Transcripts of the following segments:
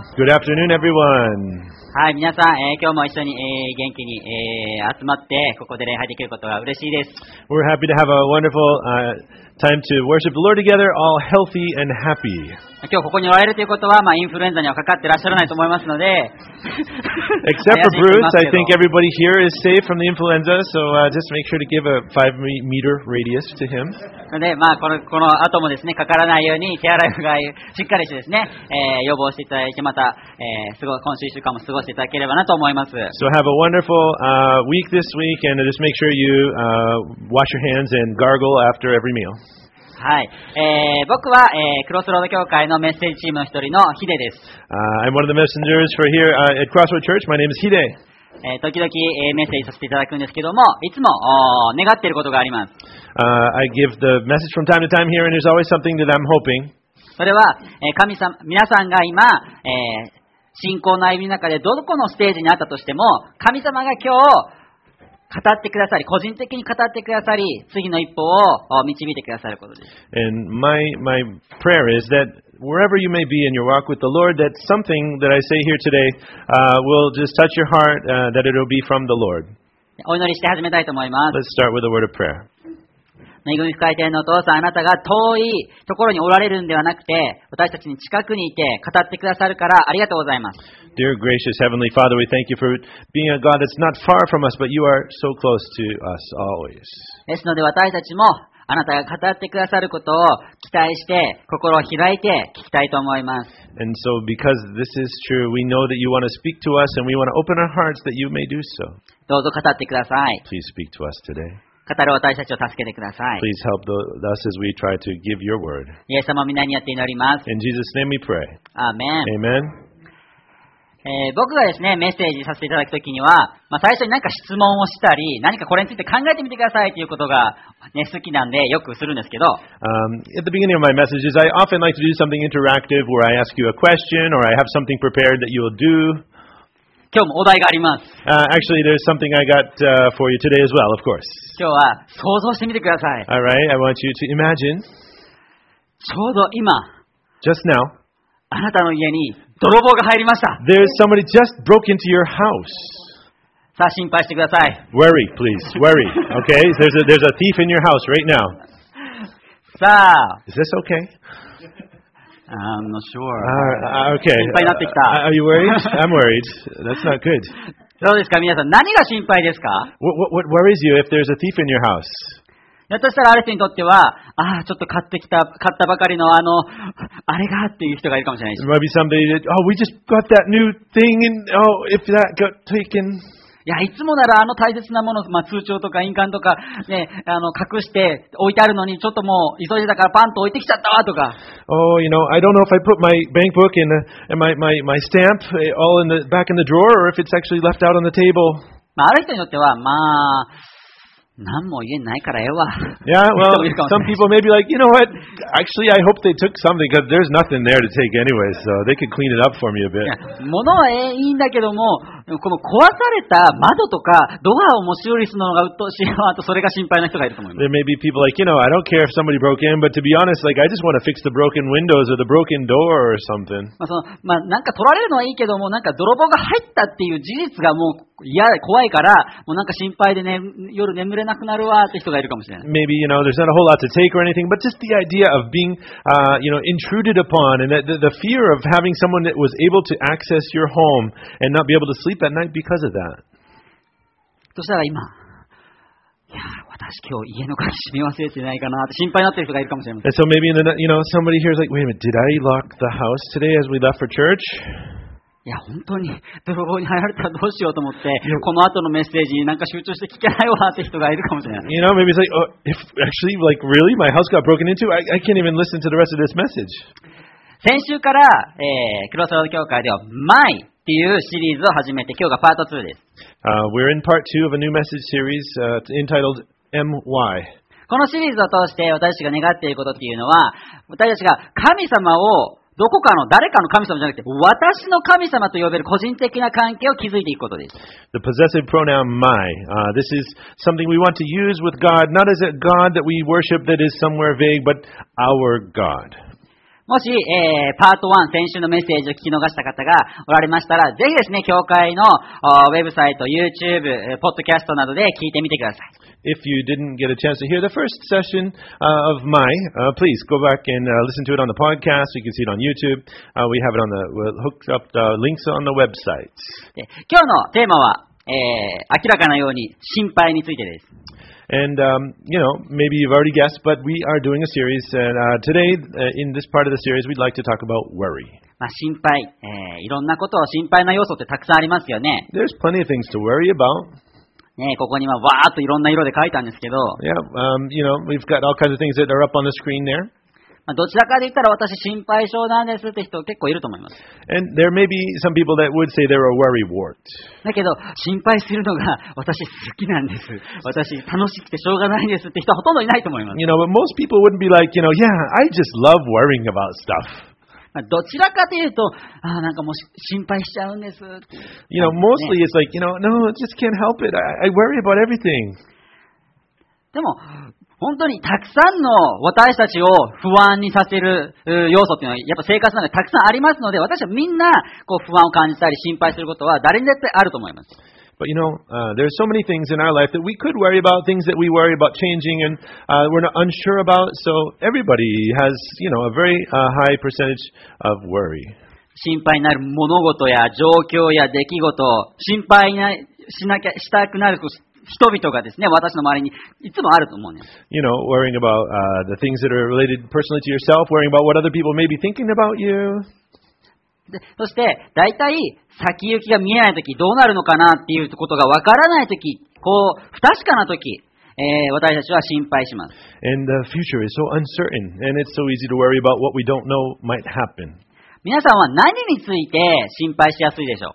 Good afternoon, everyone. はい、皆さん、今日も一緒に、元気に、集まって、ここで礼拝できることが嬉しいです。 We're happy to have a wonderful time to worship the Lord together, all healthy and happy. 今日ここにおられるということは、インフルエンザにはかかってらっしゃらないと思いますので Except for Bruce, I think everybody here is safe from the influenza, so just make sure to give a 5-meter radius to him. で、この後もですね、かからないように手洗いうがいしっかりしてですね、予防していただいて、また、今週1週間も過ごしていただければなと思います。 So have a wonderful week this week, and just make sure you wash your hands and gargle after every meal. はい、僕は、クロスロード教会のメッセージチームの一人のヒデです。 I'm one of the messengers for here at Crossroad Church. My name is Hide. 時々、メッセージさせていただくんですけども、いつも願っていることがあります。 I give the message from time to time here, and there's always something that I'm hoping. それは、皆さんが今、信仰の歩みの中でどこのステージにあったとしても、神様が今日語ってくださり、個人的に語ってくださり、次の一歩を導いてくださることです。 And my prayer is that wherever you may be in your walk with the Lord, that something that I say here today will just touch your heart, that it will be from the Lord. お祈りして始めたいと思います。 Let's start with a word of prayer. 恵み深い天のお父さん、あなたが遠いところにおられるんではなくて、私たちに近くにいて語ってくださるからありがとうございます。 Dear gracious Heavenly Father, we thank you for being a God that's not far from us, but you are so close to us always. ですので私たちもあなたが語ってくださることを期待して心を開いて聞きたいと思います。 And so because this is true, we know that you want to speak to us and we want to open our hearts that you may do so. どうぞ語ってください。 Please speak to us today. 語る私たちを助けてください。 Please help us as we try to give your word. イエス様皆によって祈ります。 In Jesus' name we pray. アーメン。 Amen. 僕がですね、メッセージさせていただくときには、最初に何か質問をしたり、何かこれについて考えてみてくださいということが、ね、好きなんでよくするんですけど、 At the beginning of my messages, I often like to do something interactive where I ask you a question or I have something prepared that you will do. 今日もお題があります。 Actually, there's something I got for you today as well, of course. 今日は想像してみてください。 All right, I want you to imagine, ちょうど今、 just now, あなたの家に泥棒が入りました。 there's somebody just broke into your house. さあ心配してください。 Worry, please, worry. Okay, there's a thief in your house right now. さあ、 Is this okay? I'm not sure. Okay. 心配になってきた。 Are you worried? I'm worried. That's not good. どうですか皆さん、何が心配ですか？ What worries you if there's a thief in your house? ひょっとしたらある人にとっては、ちょっと買ったばかりのあれがっていう人がいるかもしれないし。 There might be somebody that, we just got that new thing and, if that got taken. いや、いつもなら大切なもの、通帳とか印鑑とか、ね、隠して置いてあるのに、ちょっともう急いでたからパンと置いてきちゃったわとか。 Oh, I don't know if I put my bank book and my stamp all back in the drawer or if it's actually left out on the table. ある人にとっては、何も家にないからええわ。 Yeah, well, some people may be like, you know what? Actually, I hope they took something because there's nothing there to take anyway, so they could clean it up for me a bit. 物はいいんだけども、この壊された窓とかドアを修理するのが鬱陶しいわと、それが心配な人がいると思います。 There may be people like, I don't care if somebody broke in, but to be honest, I just want to fix the broken windows or the broken door or something. なんか取られるのはいいけども、なんか泥棒が入ったっていう事実がもう嫌で怖いから、もうなんか心配でね、夜眠れなくなるわって人がいるかもしれない。 Maybe, there's not a whole lot to take or anything, but just the idea of being, intruded upon and the fear of having someone that was able to access your home and not be able to sleep at night because of that. そしたら今、私今日家の鍵閉め忘れてないかなって心配になってる人がいるかもしれません。 And so maybe somebody here is like, wait a minute, did I lock the house today as we left for church? いや、本当に泥棒に入られたらどうしようと思って、この後のメッセージになんか集中して聞けないわって人がいるかもしれない。 Maybe it's like, if actually, really, my house got broken into, I can't even listen to the rest of this message. 先週から、クロスロード教会では My っていうシリーズを始めて、今日がパート2です。 We're in part 2 of a new message series entitled MY. このシリーズを通して私たちが願っていることっていうのは、私たちが神様をどこかの誰かの神様じゃなくて、私の神様と呼べる個人的な関係を築いていくことです。 The possessive pronoun my. This is something we want to use with God, not as a God that we worship that is somewhere vague, but our God. もし、パート1、先週のメッセージを聞き逃した方がおられましたら、ぜひですね、教会のウェブサイト、YouTube、ポッドキャストなどで聞いてみてください。 If you didn't get a chance to hear the first session of please go back and listen to it on the podcast. You can see it on YouTube. We have it we'll hook up the links on the website. で、今日のテーマは、明らかなように心配についてです。 And, maybe you've already guessed, but we are doing a series. And today, in this part of the series, we'd like to talk about worry. 心配、いろんなことを心配な要素ってたくさんありますよね。 There's plenty of things to worry about. ね、ここにはわーっといろんな色で書いたんですけど、 Yeah, we've got all kinds of things that are up on the screen there. どちらかで言ったら私心配性なんですって人結構いると思います。 And there may be some people that would say they're a worrywart. だけど、心配するのが私好きなんです。私楽しくてしょうがないんですって人はほとんどいないと思います。 But most people wouldn't be like, yeah, I just love worrying about stuff. どちらかというと、なんかもう心配しちゃうんです。 Mostly it's like, no, just can't help it. I worry about everything. でも、本当にたくさんの私たちを不安にさせる要素っていうのはやっぱ生活の中でたくさんありますので、私はみんな不安を感じたり心配することは誰にだってあると思います。 But there's so many things in our life that we could worry about, things that we worry about changing and we're not unsure about. So everybody has, a very high percentage of worry. 心配になる物事や状況や出来事、心配したくなる人々がですね、私の周りにいつもあると思うんです。 Worrying about the things that are related personally to yourself, worrying about what other people may be thinking about you. そして、大体、先行きが見えないとき、どうなるのかなっていうことがわからないとき、不確かなとき、私たちは心配します。 And the future is so uncertain, and it's so easy to worry about what we don't know might happen. 皆さんは何について心配しやすいでしょう？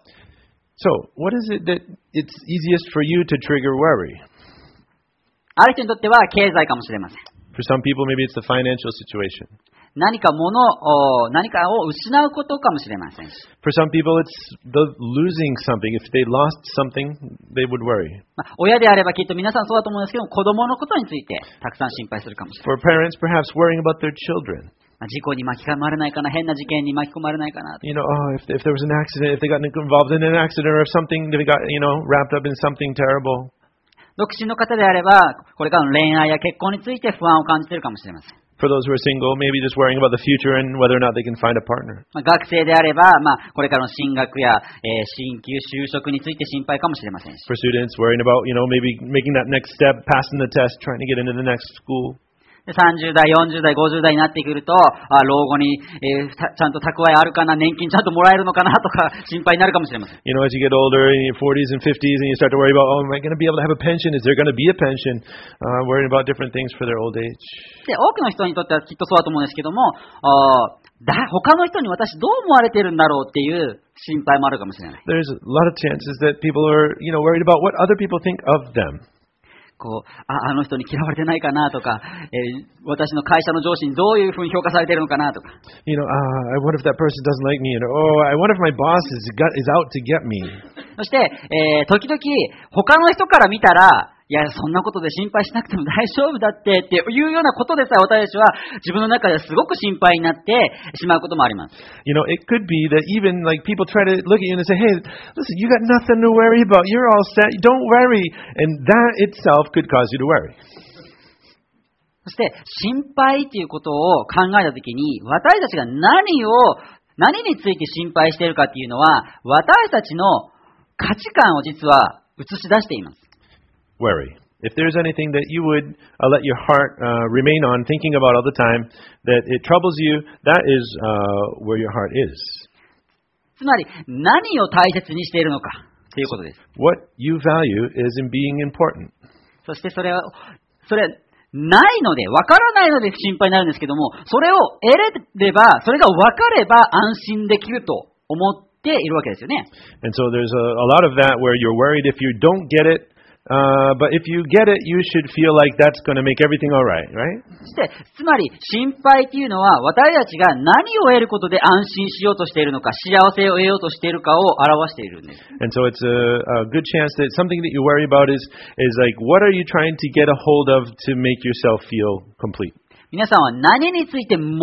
So, what is it that it's easiest for you to trigger worry? ある人にとっては経済かもしれません。 For some people, maybe it's the financial situation. 何かを失うことかもしれません。 For some people, it's the losing something. If they lost something, they would worry. 親であればきっと皆さんそうだと思うんですけど、子供のことについてたくさん心配するかもしれない。 For parents, perhaps worrying about their children. 事故に巻き込まれないかな、変な事件に巻き込まれないかな。 If there was an accident, if they got involved in an accident or if something, they got, wrapped up in something terrible. 独身の方であれば、これからの恋愛や結婚について不安を感じているかもしれません。 For those who are single, maybe just worrying about the future and whether or not they can find a partner. 学生であれば、これからの進学や、進級、就職について心配かもしれませんし。 For students, worrying about, maybe making that next step, passing the test, trying to get into the next school. 30代、40代、50代になってくると、老後に、ちゃんと蓄えあるかな、年金ちゃんともらえるのかなとか心配になるかもしれません。 As you get older in your 40s and 50s and you start to worry about, am I going to be able to have a pension? Is there going to be a pension? Worrying about different things for their old age. で、多くの人にとってはきっとそうだと思うんですけども、他の人に私どう思われてるんだろうっていう心配もあるかもしれない。 There's a lot of chances that people are, worried about what other people think of them. あの人に嫌われてないかなとか、私の会社の上司にどういうふうに評価されているのかなとか。 I wonder if that person doesn't like me. I wonder if my boss is out to get me. そして、時々他の人から見たら、いや、そんなことで心配しなくても大丈夫だっていうようなことでさえ私たちは自分の中ですごく心配になってしまうこともあります。 It could be that even like people try to look at you and say, hey, listen, you got nothing to worry about. You're all set. Don't worry. And that itself could cause you to worry. そして心配ということを考えたときに私たちが何について心配しているかというのは私たちの価値観を実は映し出しています。 Worry. If there's anything that you would let your heart remain on thinking about all the time, that it troubles you, that is where your heart is. つまり何を大切にしているのかということです。 What you value is in being important. そしてそれないので、わからないので心配になるんですけども、それを得れれば、それがわかれば安心できると思っているわけですよね。 And so there's a lot of that where you're worried if you don't get it. But if you get it, you should feel like that's going to make everything all right, right? そして、つまり心配というのは私たちが何を得ることで安心しようとしているのか、幸せを得ようとしているかを表しているんです。 And so it's a good chance that something that you worry about is like, what are you trying to get a hold of to make yourself feel complete? 皆さんは何について最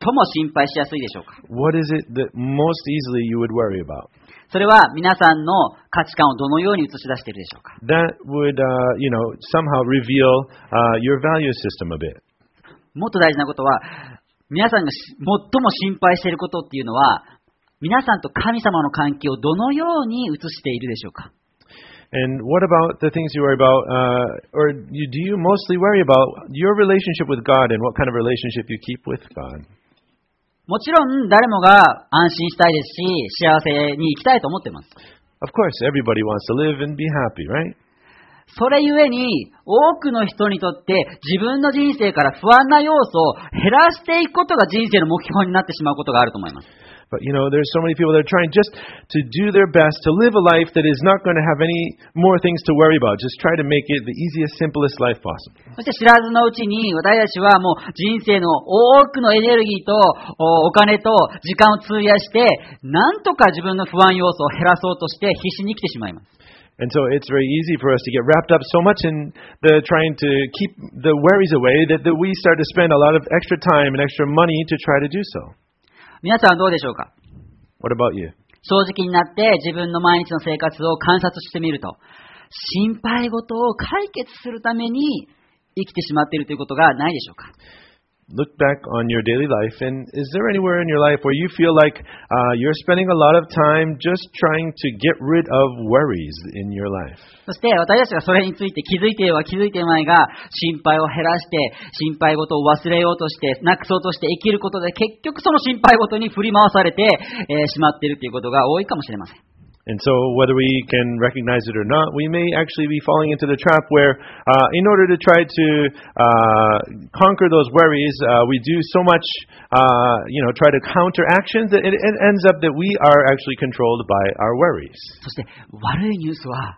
も心配しやすいでしょうか？ What is it that most easily you would worry about? それは皆さんの価値観をどのように映し出しているでしょうか？ That would, somehow reveal your value system a bit. もっと大事なことは、皆さんが最も心配していることっていうのは、皆さんと神様の関係をどのように映しているでしょうか？ And what about the things you worry about, do you mostly worry about your relationship with God and what kind of relationship you keep with God? もちろん誰もが安心したいですし、幸せに生きたいと思っています。 Of course, everybody wants to live and be happy, right? それゆえに、多くの人にとって自分の人生から不安な要素を減らしていくことが人生の目標になってしまうことがあると思います。 But, there's so many people that are trying just to do their best to live a life that is not going to have any more things to worry about. Just try to make it the easiest, simplest life possible. そして知らずのうちに私たちはもう人生の多くのエネルギーとお金と時間を費やして、なんとか自分の不安要素を減らそうとして必死に生きてしまいます。 And so it's very easy for us to get wrapped up so much in the trying to keep the worries away that we start to spend a lot of extra time and extra money to try to do so. 皆さんはどうでしょうか？ What about you? 正直になって自分の毎日の生活を観察してみると、心配事を解決するために生きてしまっているということがないでしょうか？ Look back on your daily life, and is there anywhere in your life where you feel like you're spending a lot of time just trying to get rid of worries in your life? そして私たちがそれについて気づいているは気づいている前が、心配を減らして、心配事を忘れようとして、なくそうとして生きることで、結局その心配事に振り回されてしまっているということが多いかもしれません。 And so whether we can recognize it or not, we may actually be falling into the trap where in order to try to conquer those worries, we do so much, try to counter actions that it ends up that we are actually controlled by our worries. そして悪いニュースは、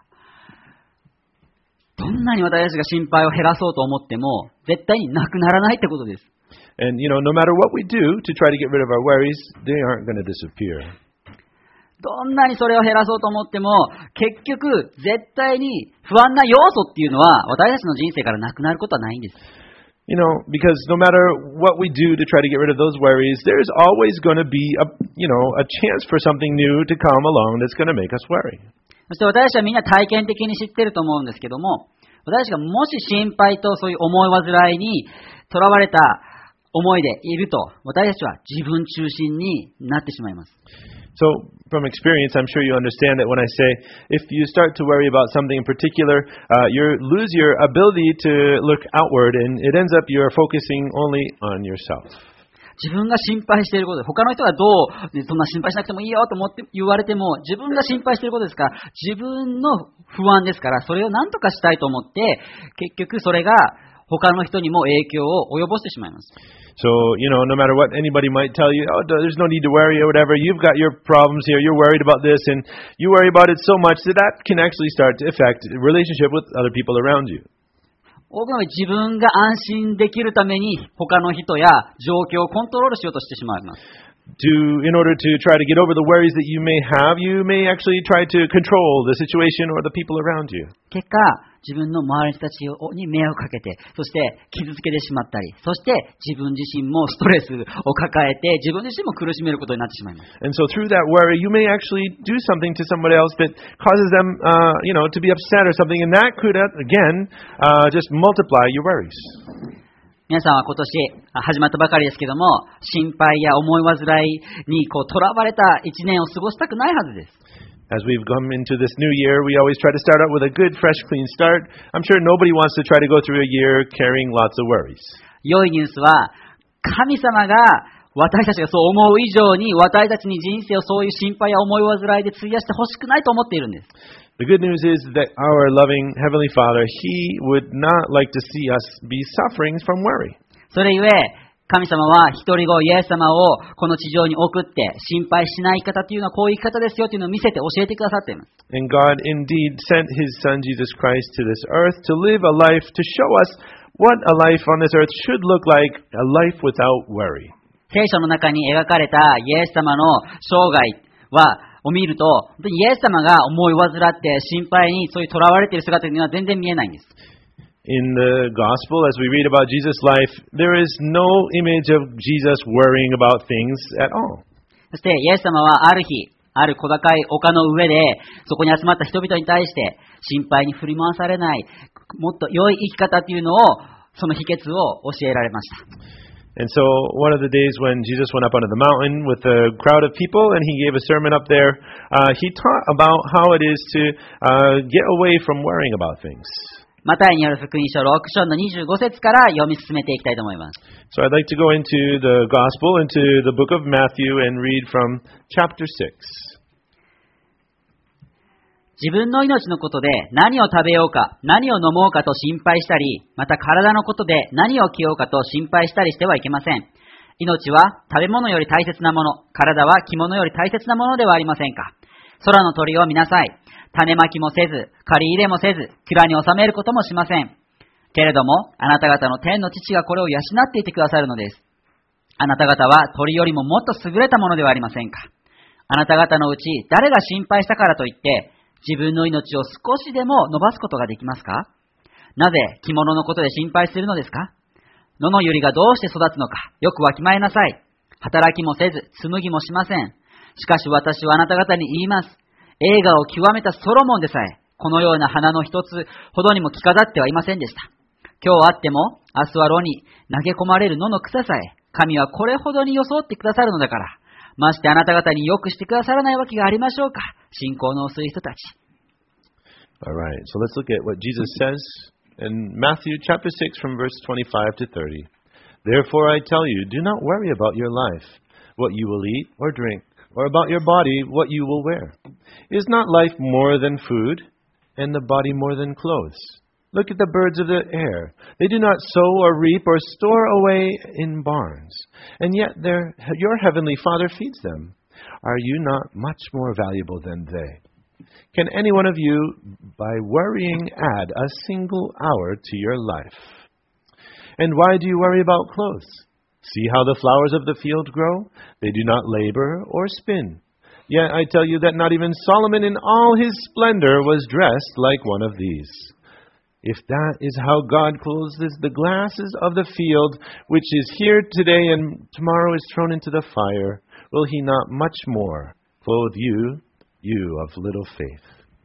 どんなに私たちが心配を減らそうと思っても、絶対になくならないってことです。 And, no matter what we do to try to get rid of our worries, they aren't going to disappear. どんなにそれを減らそうと思っても、結局、絶対に不安な要素っていうのは、私たちの人生からなくなることはないんです。 Because no matter what we do to try to get rid of those worries, there's always going to be a chance for something new to come along that's going to make us worry. そして私たちはみんな体験的に知ってると思うんですけども、私たちがもし心配とそういう思い煩いにとらわれた思いでいると、私たちは自分中心になってしまいます。 So, from experience, I'm sure you understand that when I say, if you start to worry about something in particular, you lose your ability to look outward, and it ends up you're focusing only on yourself. 自分が心配していることで、他の人がどう、そんな心配しなくてもいいよと思って言われても、自分が心配していることですから、自分の不安ですから、それを何とかしたいと思って、結局それが他の人にも影響を及ぼしてしまいます。 So, no matter what anybody might tell you, there's no need to worry or whatever, you've got your problems here, you're worried about this, and you worry about it so much that can actually start to affect the relationship with other people around you. 多くの自分が安心できるために他の人や状況をコントロールしようとしてしまいます。 In order to try to get over the worries that you may actually try to control the situation or the people around you. 結果、自分の周りの人たちに迷惑をかけて、そして傷つけてしまったり、そして自分自身もストレスを抱えて、自分自身も苦しめることになってしまいます。 And so through that worry, you may actually do something to somebody else that causes them, to be upset or something, and that could, again, just multiply your worries. 皆さんは今年始まったばかりですけども、心配や思い煩いにとらわれた一年を過ごしたくないはずです。 As we've come into this new year, we always try to start out with a good, fresh, clean start. I'm sure nobody wants to try to go through a year carrying lots of worries. 良いニュースは、神様が私たちがそう思う以上に、私たちに人生をそういう心配や思い煩いで費やしてほしくないと思っているんです。 The good news is that our loving Heavenly Father, He would not like to see us be suffering from worry. それゆえ、神様は一人子イエス様をこの地上に送って心配しない生き方というのはこういう生き方ですよというのを見せて教えてくださっています。 And God indeed sent His Son Jesus Christ to this earth to live a life to show us what a life on this earth should look like, a life without worry. 聖書の中に描かれたイエス様の生涯を見ると、本当にイエス様が思い煩って心配にそういう囚われている姿というのは全然見えないんです。 In the gospel, as we read about Jesus' life, there is no image of Jesus worrying about things at all. そしてイエス様はある日、ある小高い丘の上で、そこに集まった人々に対して、心配に振り回されない、もっと良い生き方というのを、その秘訣を教えられました。 And so, one of the days when Jesus went up onto the mountain with a crowd of people and he gave a sermon up there, he taught about how it is to get away from worrying about things. マタイによる福音書6章の25節から読み進めていきたいと思います。 So I'd like to go into the gospel, into the book of Matthew and read from chapter 6. 自分の命のことで何を食べようか、何を飲もうかと心配したり、また体のことで何を着ようかと心配したりしてはいけません。命は食べ物より大切なもの、体は着物より大切なものではありませんか。空の鳥を見なさい。種まきもせず、刈り入れもせず、蔵に収めることもしません。けれども、あなた方の天の父がこれを養っていてくださるのです。あなた方は鳥よりももっと優れたものではありませんか。あなた方のうち誰が心配したからといって、自分の命を少しでも伸ばすことができますか。なぜ着物のことで心配するのですか。野の百合がどうして育つのか、よくわきまえなさい。働きもせず、紡ぎもしません。しかし私はあなた方に言います。栄華を極めたソロモンでさえ、このような花の一つほどにも着飾ってはいませんでした。今日あっても、明日は炉に投げ込まれる野の草さえ、神はこれほどに装ってくださるのだから、ましてあなた方によくしてくださらないわけがありましょうか。信仰の薄い人たち。 Alright, so let's look at what Jesus says in Matthew chapter 6 from verse 25 to 30. Therefore I tell you, do not worry about your life, what you will eat or drink, or about your body, what you will wear. Is not life more than food, and the body more than clothes? Look at the birds of the air. They do not sow or reap or store away in barns, and yet your heavenly Father feeds them. Are you not much more valuable than they? Can any one of you, by worrying, add a single hour to your life? And why do you worry about clothes? See how the flowers of the field grow? They do not labor or spin. Yet I tell you that not even Solomon in all his splendor was dressed like one of these. If that is how God clothes the grasses of the field, which is here today and tomorrow is thrown into the fire, will he not much more clothe you, you of little faith?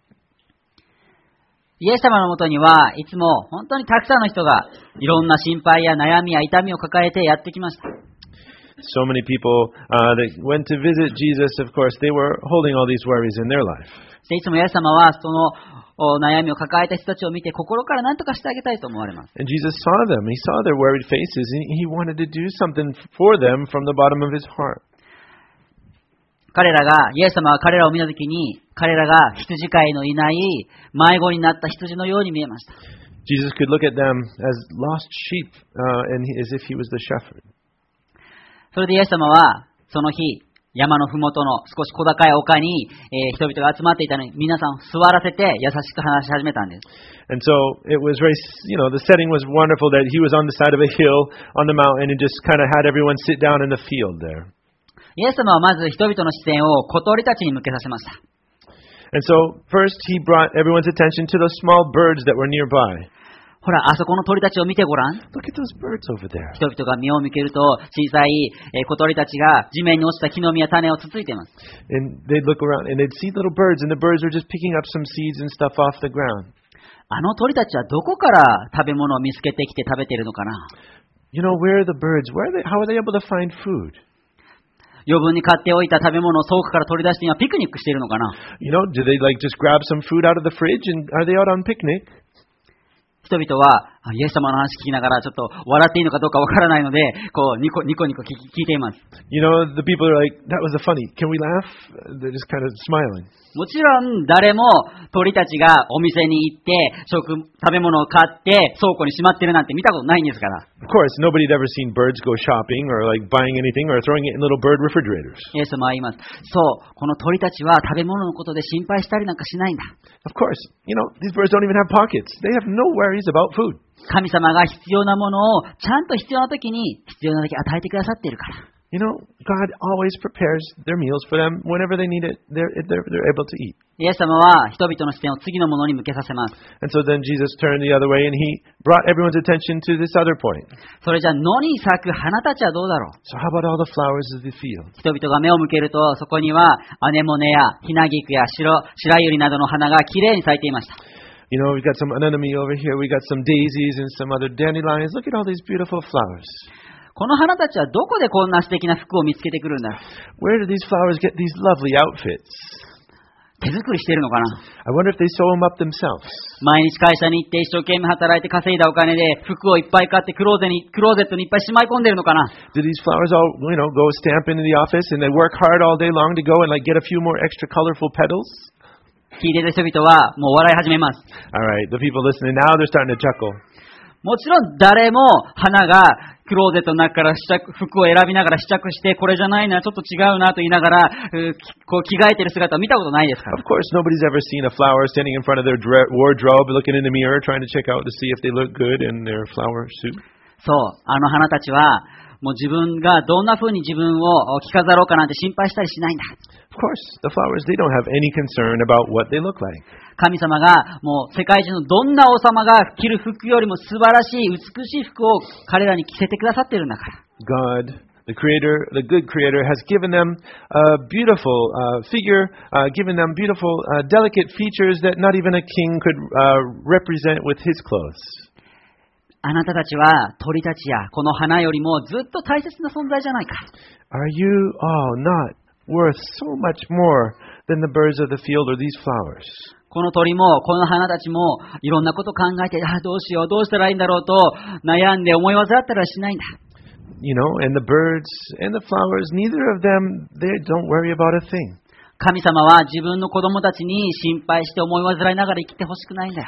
イエス様のもとにはいつも本当にたくさんの人がいろんな心配や悩みや痛みを抱えてやってきました。 So many people that went to visit Jesus, of course, they were holding all these worries in their life. いつもイエス様はその悩みを抱えた人たちを見て心から何とかしてあげたいと思われます。 And Jesus saw them. He saw their worried faces, and he wanted to do something for them from the bottom of his heart. イエス様は彼らを見たときに、彼らが羊飼いのいない迷子になった羊のように見えました。 Jesus could look at them as lost sheep, as if he was the shepherd. それでイエス様はその日、山のふもとの少し小高い丘に、人々が集まっていたのに、皆さん座らせて優しく話し始めたんです。 And so it was very, the setting was wonderful that he was on the side of a hill on the mountain and just kind of had everyone sit down in the field there. イエス様はまず人々の視線を小鳥たちに向けさせました。 And so first he brought everyone's attention to those small birds that were nearby. ほら、あそこの鳥たちを見てごらん。 Look at those birds over there. 人々が目を向けると、小さい小鳥たちが地面に落ちた木の実や種をつついています。 And they'd look around and they'd see little birds, and the birds are just picking up some seeds and stuff off the ground. あの鳥たちはどこから食べ物を見つけてきて食べているのかな。 Where are the birds? How are they able to find food? 余分に買っておいた食べ物を倉庫から取り出して今ピクニックしているのかな。 Do they just grab some food out of the fridge and are they out on picnic? 人々はイエス様の話聞きながらちょっと笑っていいのかどうかわからないので、こうニコニコ聞いています。 The people are like, that was funny. Can we laugh? They're just kind of smiling. もちろん誰も鳥たちがお店に行って食べ物を買って倉庫にしまってるなんて見たことないんですから。 Of course, nobody had ever seen birds go shopping or buying anything or throwing it in little bird refrigerators. イエス様は言います。そう、この鳥たちは食べ物のことで心配したりなんかしないんだ。 Of course, these birds don't even have pockets. They have no worries about food. 神様が必要なものをちゃんと必要な時に必要なだけ与えてくださっているから。 You know, God always prepares their meals for them whenever they need it. They're able to eat. イエス様は人々の視点を次のものに向けさせます。 And so then Jesus turned the other way and he brought everyone's attention to this other point. それじゃあ野に咲く花たちはどうだろう。 So how about all the flowers of the field? 人々が目を向けると、そこにはアネモネやヒナギクや白百合などの花がきれいに咲いていました。 You know, we've got some anemone over here. We got some daisies and some other dandelions. Look at all these beautiful flowers. この花たちはどこでこんな素敵な服を見つけてくるんだろう。 Where do these flowers get these lovely outfits? 手作りしてるのかな。 I wonder if they sew them up themselves. 毎日会社に行って一生懸命働いて稼いだお金で服をいっぱい買ってクローゼットにいっぱいしまい込んでるのかな。 Do these flowers all, go stamp into the office and they work hard all day long to go and like get a few more extra colorful petals? 聞いている人々はもう笑い始めます。 All right, the people listening now, they're starting to chuckle. もちろん誰も花がクローゼットの中から服を選びながら試着してこれじゃないな、ちょっと違うなと言いながらこう着替えてる姿を見たことないですから。 Of course, nobody's ever seen a flower standing in front of their wardrobe, looking in the mirror, trying to check out to see if they look good in their flower suit. そう、あの花たちはもう自分がどんな風に自分を着飾ろうかなんて心配したりしないんだ。 Of course, the flowers, they don't have any concern about what they look like. 神様がもう世界中のどんな王様が着る服よりも素晴らしい美しい服を彼らに着せてくださっているんだから。 God, the Creator, the good Creator, has given them a beautiful figure, given them beautiful, delicate features that not even a king could represent with his clothes. あなたたちは鳥たちやこの花よりもずっと大切な存在じゃないか。 Are you all not worth so much more than the birds of the field or these flowers? この鳥もこの花たちもいろんなこと考えて、どうしよう、どうしたらいいんだろうと悩んで思い煩ったりはしないんだ。 You know, and the birds and the flowers, neither of them, they don't worry about a thing. 神様は自分の子供たちに心配して思い煩いながら生きてほしくないんだよ。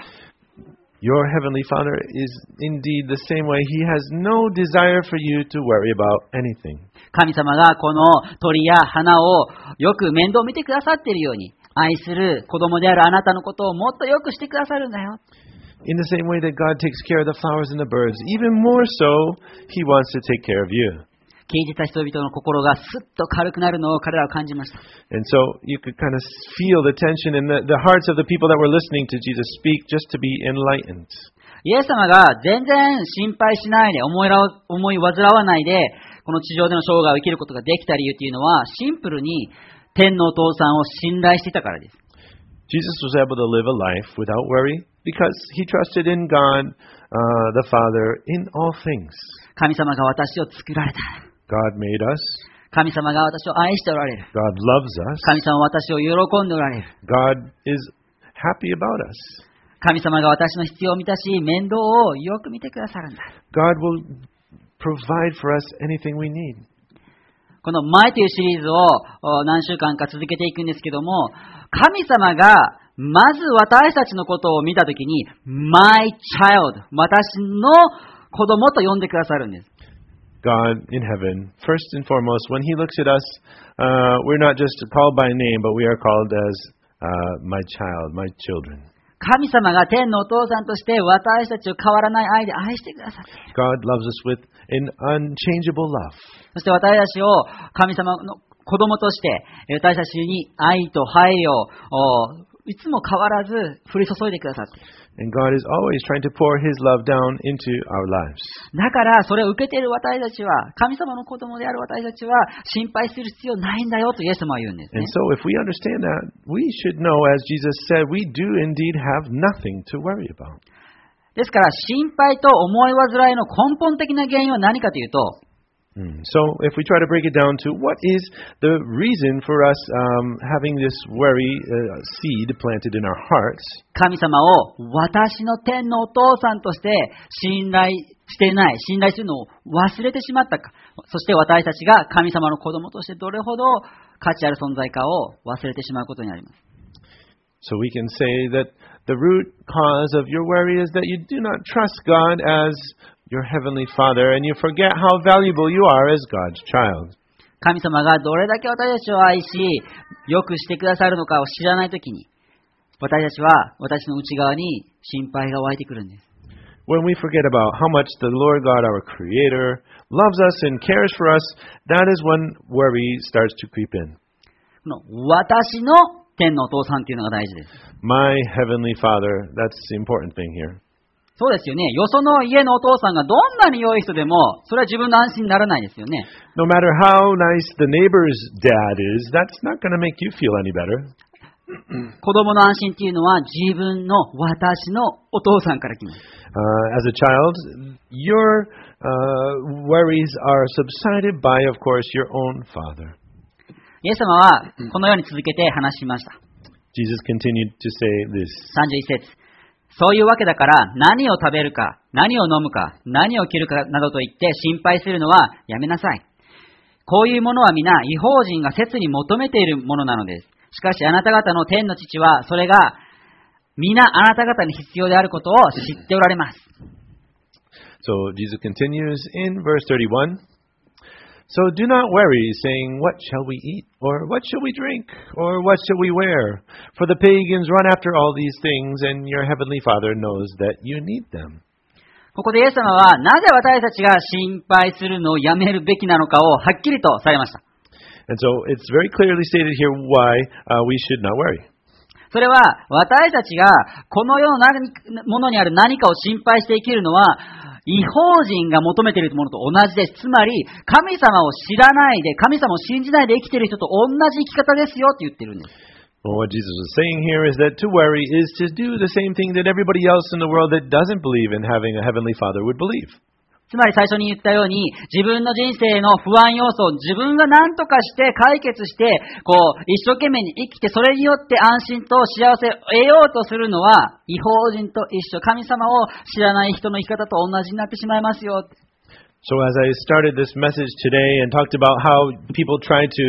Your heavenly Father is indeed the same way. He has no desire for you to worry about anything. 神様がこの鳥や花をよく面倒見てくださっているように、愛する子供であるあなたのことをもっとよくしてくださるんだよ。 In the same way that God takes care of the flowers and the birds, even more so, He wants to take care of you. 聞いてた人々の心がスッと軽くなるのを彼らは感じました。 And so you could kind of feel the tension in the hearts of the people that were listening to Jesus speak just to be enlightened. イエス様が全然心配しないで思い煩わないでこの地上での生涯を生きることができた理由というのはシンプルに天のお父さんを信頼していたからです。 Jesus was able to live a life without worry because He trusted in God, the Father, in all things. 神様が私を作られた。 God made us. 神様が私を愛しておられる。 God loves us. 神様は私を喜んでおられる。 God is happy about us. 神様が私の必要を満たし、面倒をよく見てくださるんだ。 God will provide for us anything we need. この前というシリーズを何週間か続けていくんですけども、神様がまず私たちのことを見たときに、My child、私の子供と呼んでくださるんです。 God in heaven, first and foremost, when He looks at us, we're not just called by name, but we are called as my child, my children. 神様が天のお父さんとして私たちを変わらない愛で愛してくださっている。 God loves us with an unchangeable love. そして私たちを神様の子供として私たちに愛と配慮をいつも変わらず降り注いでくださっている。 And God is always trying to pour His love down into our lives. だからそれを受けている私たちは神様の子供である私たちは心配する必要ないんだよとイエス様は言うんですね。 And so if we understand that, we should know, as Jesus said, we do indeed have nothing to worry about. ですから心配と思い煩いの根本的な原因は何かというと、 So if we try to break it down to what is the reason for us having this worry seed planted in our hearts, 神様を私の天のお父さんとして信頼していない、信頼するのを忘れてしまったか、そして私たちが神様の子供としてどれほど価値ある存在かを忘れてしまうことになります。 So we can say that the root cause of your worry is that you do not trust God as your heavenly Father, and you forget how valuable you are as God's child. 神様がどれだけ私たちを愛し、よくしてくださるのかを知らないときに、私たちは私の内側に心配が湧いてくるんです。 When we forget about how much the Lord God, our Creator, loves us and cares for us, that is when worry starts to creep in. この私の天のお父さんっていうのが大事です。 My heavenly Father, that's the important thing here. そうですよね。よその家のお父さんがどんなに良い人でも、それは自分の安心にならないですよね。 No matter how nice the neighbor's dad is, that's not going to make you feel any better. 子供の安心っていうのは自分の私のお父さんから来ます。 As a child, your worries are subsided by, of course, your own father. イエス様はこのように続けて話しました。 Jesus continued to say this. 31節。そういうわけだから何を食べるか、何を飲むか、何を着るかなどと言って心配するのはやめなさい。こういうものは皆異邦人が切に求めているものなのです。しかしあなた方の天の父はそれが皆あなた方に必要であることを知っておられます。 So Jesus continues in verse 31. So do not worry, saying, what shall we eat? Or what shall we drink? Or what shall we wear? For the pagans run after all these things, and your heavenly Father knows that you need them. ここでイエス様はなぜ私たちが心配するのをやめるべきなのかをはっきりとされました。 And so it's very clearly stated here why we should not worry. それは私たちがこの世のものにある何かを心配して生きるのは異邦人が求めているものと同じです。つまり神様を知らないで神様を信じないで生きている人と同じ生き方ですよって言ってるんです。 Well, what Jesus is saying here is that to worry is to do the same thing that everybody else in the world that doesn't believe in having a heavenly Father would believe. つまり最初に言ったように自分の人生の不安要素を自分が何とかして解決して一生懸命に生きてそれによって安心と幸せを得ようとするのは異邦人と一緒、神様を知らない人の生き方と同じになってしまいますよ。 So as I started this message today and talked about how people try to,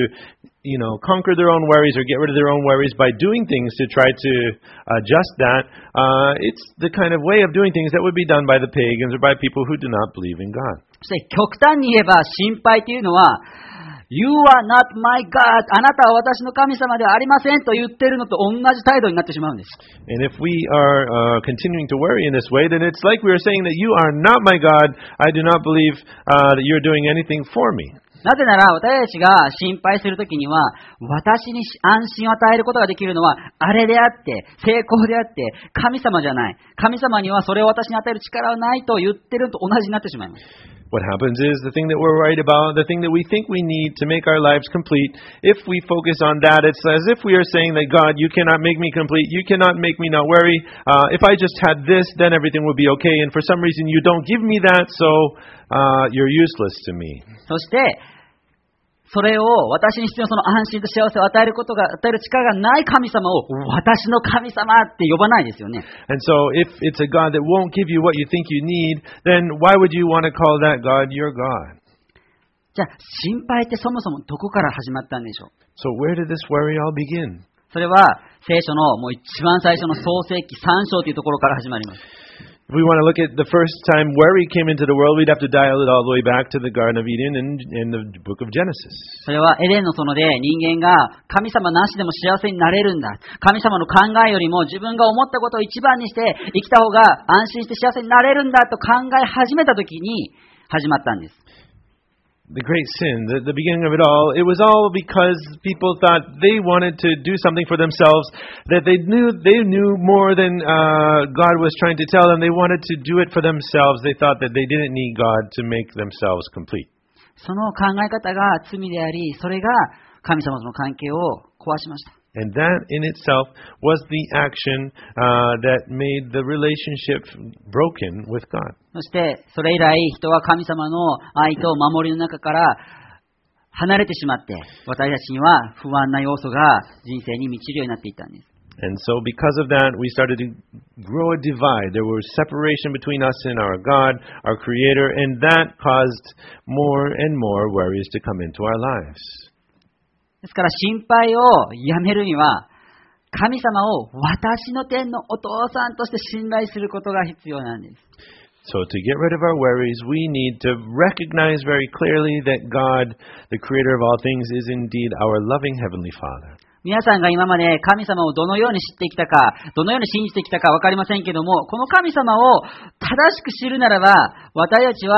conquer their own worries or get rid of their own worries by doing things to try to adjust that, it's the kind of way of doing things that would be done by the pagans or by people who do not believe in God. そして極端に言えば心配というのはYou are not my God. あなたは私の神様ではありませんと言っているのと同じ態度になってしまうんです。 And if we are continuing to worry in this way, then it's like we are saying that you are not my God. I do not believe that you're doing anything for me. なぜなら私たちが心配するときには私に安心を与えることができるのはあれであって成功であって神様じゃない。神様にはそれを私に与える力はないと言っているのと同じになってしまいます。 What happens is the thing that we're worried about, the thing that we think we need to make our lives complete, if we focus on that, it's as if we are saying that, God, you cannot make me complete, you cannot make me not worry. If I just had this, then everything would be okay. And for some reason, you don't give me that, so you're useless to me. そしてそれを私に必要なその安心と幸せを与える力がない神様を私の神様って呼ばないですよね。 And so if it's a God that won't give you what you think you need, then why would you want to call that God your God? じゃあ心配ってそもそもどこから始まったんでしょう。 So where did this worry all begin? それは聖書のもう一番最初の創世記3章というところから始まります。 If we want to look at the first time worry came into the world, we'd have to dial it all the way back to the Garden of Eden in the book of Genesis. それはエデンの園で人間が神様なしでも幸せになれるんだ。神様の考えよりも自分が思ったことを一番にして生きた方が安心して幸せになれるんだと考え始めた時に始まったんです。 The great sin, the beginning of it all, it was all because people thought they wanted to do something for themselves, that they knew more than God was trying to tell them. They wanted to do it for themselves. They thought that they didn't need God to make themselves complete. その考え方が罪であり、それが神様との関係を壊しました。 And that in itself was the action that made the relationship broken with God. そしてそれ以来人は神様の愛と守りの中から離れてしまって私たちには不安な要素が人生に満ちるようになっていったんです。 And so because of that, we started to grow a divide. There was separation between us and our God, our Creator, and that caused more and more worries to come into our lives. ですから心配をやめるには神様を私の天のお父さんとして信頼することが必要なんです。 So to get rid of our worries, we need to recognize very clearly that God, the creator of all things, is indeed our loving Heavenly Father. 皆さんが今まで神様をどのように知ってきたか、どのように信じてきたか分かりませんけども、この神様を正しく知るならば、私たちは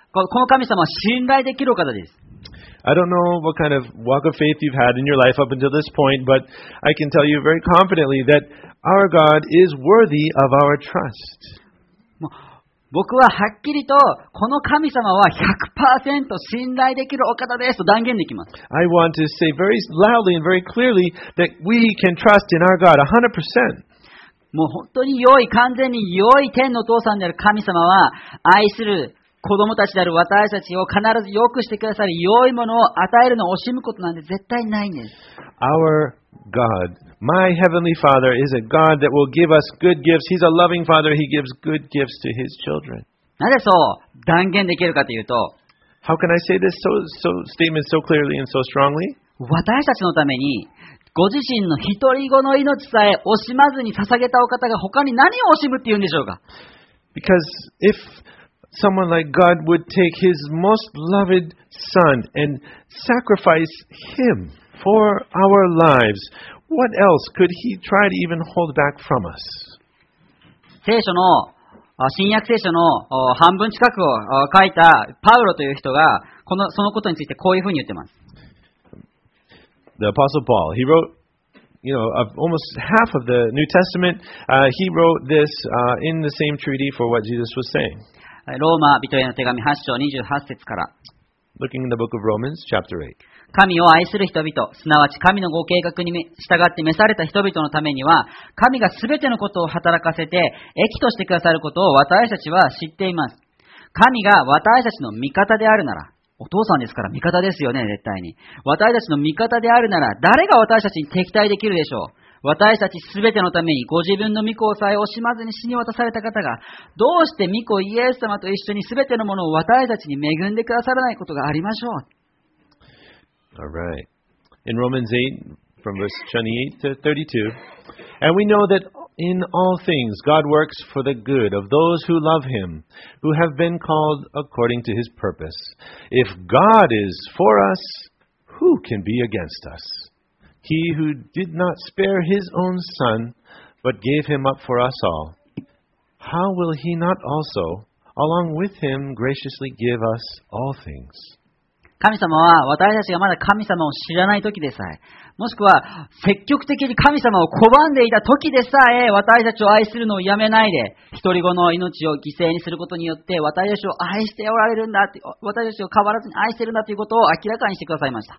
この神様は信頼できるお方です。 I don't know what kind of walk of faith you've had in your life up until this point, but I can tell you very confidently that our God is worthy of our trust. 僕ははっきりとこの神様は 100% 信頼できるお方ですと断言できます。 I want to say very loudly and very clearly that we can trust in our God 100%. もう本当に良い、完全に良い天のお父さんである神様は愛する子供たちである私たちを必ず良くしてくださり、良いものを与えるのを惜しむことなんて絶対ないんです。 Our God, my Heavenly Father, is a God that will give us good gifts. He's a loving Father. He gives good gifts to His children. なぜそう断言できるかというと、 How can I say this statement so clearly and so strongly? 私たちのためにご自身の一人子の命さえ惜しまずに捧げたお方が他に何を惜しむって言うんでしょうか。 Because if someone like God would take His most loved Son and sacrifice Him for our lives, what else could He try to even hold back from us? 聖書の新約聖書の半分近くを書いたパウロという人がそのことについてこういうふうに言っています。 The Apostle Paul, he wrote, of almost half of the New Testament, he wrote this in the same treaty for what Jesus was saying. ローマ人への手紙8章28節から。 Looking in the book of Romans, chapter 8. 神を愛する人々、すなわち神のご計画に従って召された人々のためには、神がすべてのことを働かせて、益としてくださることを私たちは知っています。神が私たちの味方であるなら、お父さんですから味方ですよね、絶対に。私たちの味方であるなら、誰が私たちに敵対できるでしょう。私たちすべてのためにご自分の御子をさえ惜しまずに死に渡された方が、どうして御子イエス様と一緒にすべてのものを私たちに恵んでくださらないことがありましょう。 All right. In Romans 8, from verse 28 to 32, and we know that in all things God works for the good of those who love Him, who have been called according to His purpose. If God is for us, who can be against us? He who did not spare His own Son, but gave Him up for us all, how will He not also, along with Him, graciously give us all things? 神様は私たちがまだ神様を知らない時でさえ、もしくは積極的に神様を拒んでいた時でさえ、私たちを愛するのをやめないで、一人子の命を犠牲にすることによって私たちを愛しておられるんだって、私たちを変わらずに愛してるんだということを明らかにしてくださいました。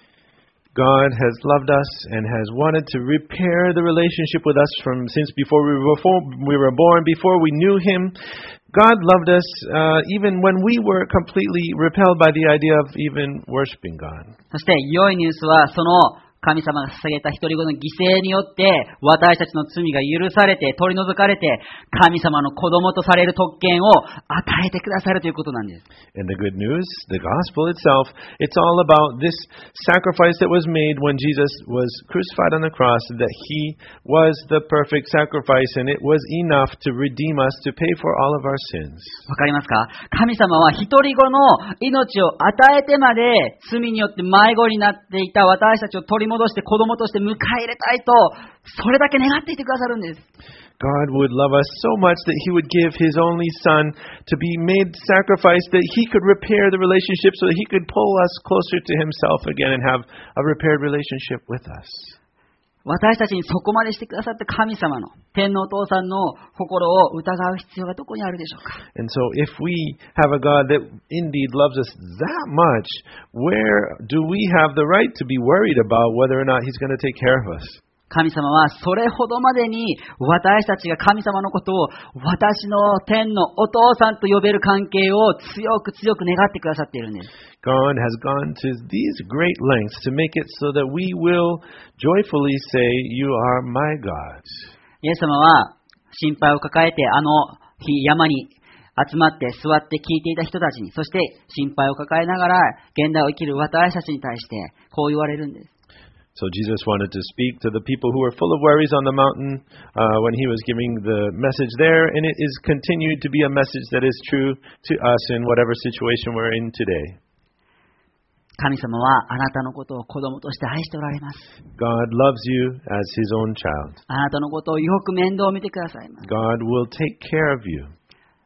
God has loved us and has wanted to repair the relationship with us since before we were born, before we knew Him. God loved us even when we were completely repelled by the idea of even worshiping God. そして良いニュースはその神様が捧げた一人子の犠牲によって私たちの罪が許されて取り除かれて神様の子供とされる特権を与えてくださるということなんです。 And the good news, the gospel itself, it's all about this sacrifice that was made when Jesus was crucified on the cross, that He was the perfect sacrifice and it was enough to redeem us, to pay for all of our sins. わかりますか？神様は一人子の命を与えてまで罪によって迷子になっていた私たちを取り戻して子供として迎え入れたいと、それだけ願っていてくださるんです。 God would love us so much that He would give His only Son to be made sacrifice, that He could repair the relationship so that He could pull us closer to Himself again and have a repaired relationship with us. 私たちにそこまでしてくださった神様の天のお父さんの心を疑う必要がどこにあるでしょうか。 And so if we have a God that indeed loves us that much, where do we have the right to be worried about whether or not He's going to take care of us? 神様はそれほどまでに私たちが神様のことを私の天のお父さんと呼べる関係を強く強く願ってくださっているんです。 God has gone to these great lengths to make it so that we will joyfully say, You are my God. イエス様は心配を抱えて日山に集まって座って聞いていた人たちに、そして心配を抱えながら現代を生きる私たちに対してこう言われるんです。 So Jesus wanted to speak to the people who were full of worries on the mountain when He was giving the message there, and it is continued to be a message that is true to us in whatever situation we're in today. 神様はあなたのことを子供として愛しておられます。 God loves you as His own child. あなたのことをよく面倒を見てくださいます。 God will take care of you.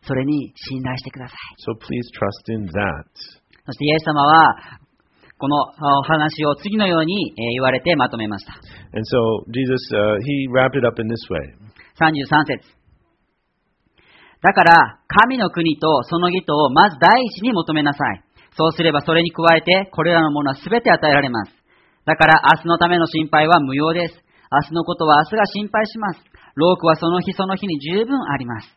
それに信頼してください。 So please trust in that. そしてイエス様は、このお話を次のように言われてまとめました。 And so Jesus, he wrapped it up in this way. 33節。だから、神の国とその義とをまず第一に求めなさい。そうすればそれに加えて、これらのものはすべて与えられます。だから明日のための心配は無用です。明日のことは明日が心配します。労苦はその日その日に十分あります。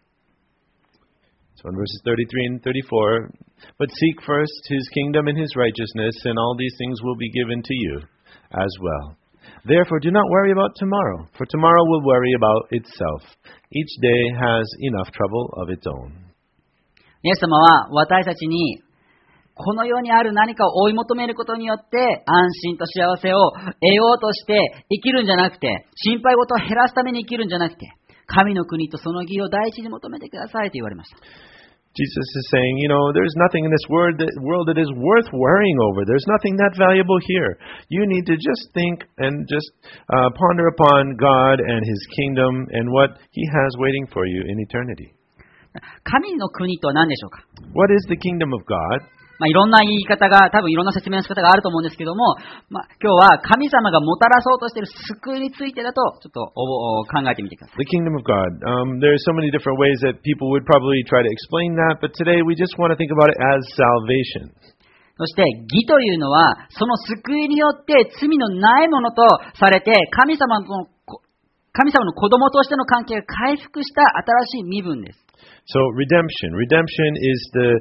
So in verses 33 and 34, but seek first his kingdom and his righteousness, and all these things will be given to you as well. Therefore do not worry about tomorrow, for tomorrow will worry about itself. Each day has enough trouble of its own. イエス様は私たちに、この世にある何かを追い求めることによって安心と幸せを得ようとして生きるんじゃなくて、心配事を減らすために生きるんじゃなくて、神の国とその義を第一に求めてくださいと言われました。 Jesus is saying, there's nothing in this world that is worth worrying over. There's nothing that valuable here. You need to just think and just ponder upon God and His kingdom and what He has waiting for you in eternity. 神の国とは何でしょうか？ What is the kingdom of God? いろんな言い方が、多分いろんな説明の仕方があると思うんですけども、今日は神様がもたらそうとしている救いについてだと、ちょっと考えてみてください。 The kingdom of God. There are so many different ways that people would probably try to explain that, but today we just want to think about it as salvation. そして、義というのは、その救いによって罪のないものとされて、神様の子供としての関係が回復した新しい身分です。 So redemption. Redemption is the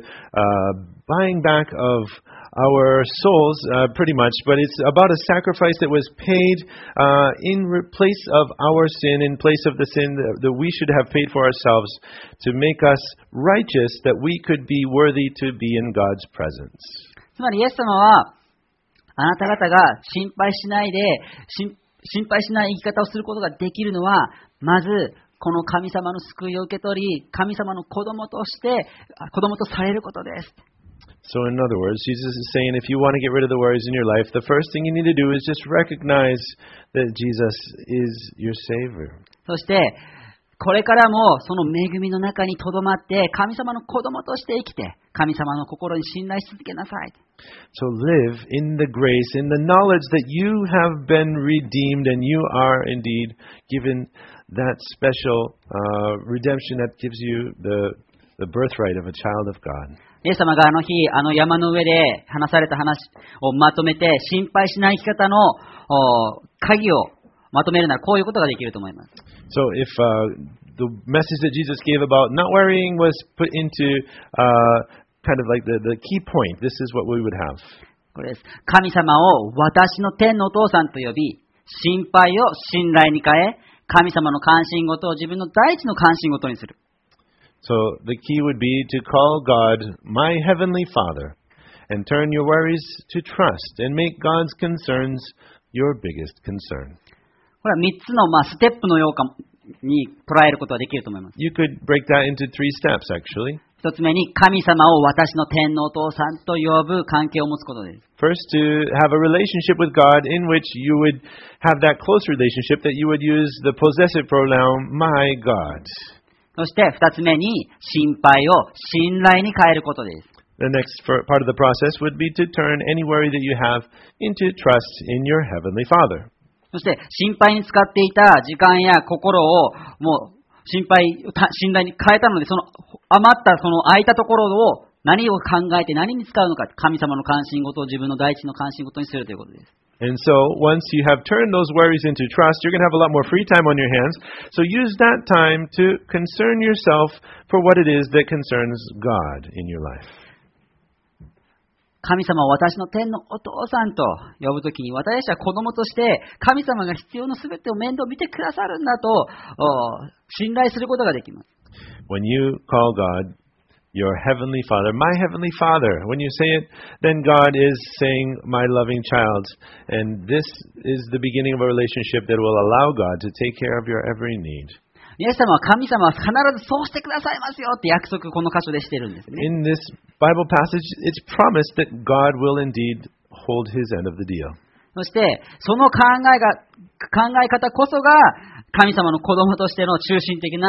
buying back of our souls, pretty much, but it's about a sacrifice that was paid in place of our sin, in place of the sin that we should have paid for ourselves, to make us righteous, that we could be worthy to be in God's presence. つまりイエス様は、あなた方が心配しない生き方をすることができるのは、まず、この神様の救いを受け取り、神様の子供とされることです。 So in other words, Jesus is saying if you want to get rid of the worries in your life, the first thing you need to do is just recognize that Jesus is your Savior. そして、これからもその恵みの中にとどまって、神様の子供として生きて、神様の心に信頼し続けなさい。 So live in the grace, in the knowledge that you have been redeemed and you are indeed given that special redemption that gives you the birthright of a child of God. イエス様があの日、あの山の上で話された話をまとめて、心配しない生き方の鍵をまとめるならこういうことができると思います。 So if the message that Jesus gave about not worrying was put into kind of like the key point, this is what we would have. これです。神様を私の天のお父さんと呼び、心配を信頼に変え、神様の関心事を自分の第一の関心事にする。 So the key would be to call God my heavenly Father and turn your worries to trust and make God's concerns your biggest concern. これは3つのステップのように捉えることができると思います。 You could break that into 3 steps actually. 1つ目に神様を私の天のお父さんと呼ぶ関係を持つことです。 First, to have a relationship with God in which you would have that close relationship that you would use the possessive pronoun, my God. そして2つ目に心配を信頼に変えることです。 The next part of the process would be to turn any worry that you have into trust in your Heavenly Father. そして心配に使っていた時間や心をもう信頼に変えたので、その余ったその空いたところを何を考えて何に使うのか、神様の関心事を自分の第一の関心事にするということです。 And so, once you have turned those worries into trust, you're going to have a lot more free time on your hands. So use that time to concern yourself for what it is that concerns God in your life. 神様を私の天のお父さんと呼ぶときに、私たちは子供として神様が必要なすべてを面倒見てくださるんだと信頼することができます。 When you call God your heavenly Father, my heavenly Father, when you say it, then God is saying, my loving child. And this is the beginning of a relationship that will allow God to take care of your every need. イエス様は神様は必ずそうしてくださいますよって約束この箇所でしているんですね。 In this Bible passage, it's promised that God will indeed hold his end of the deal. そして、その考え方こそが神様の子供としての中心的な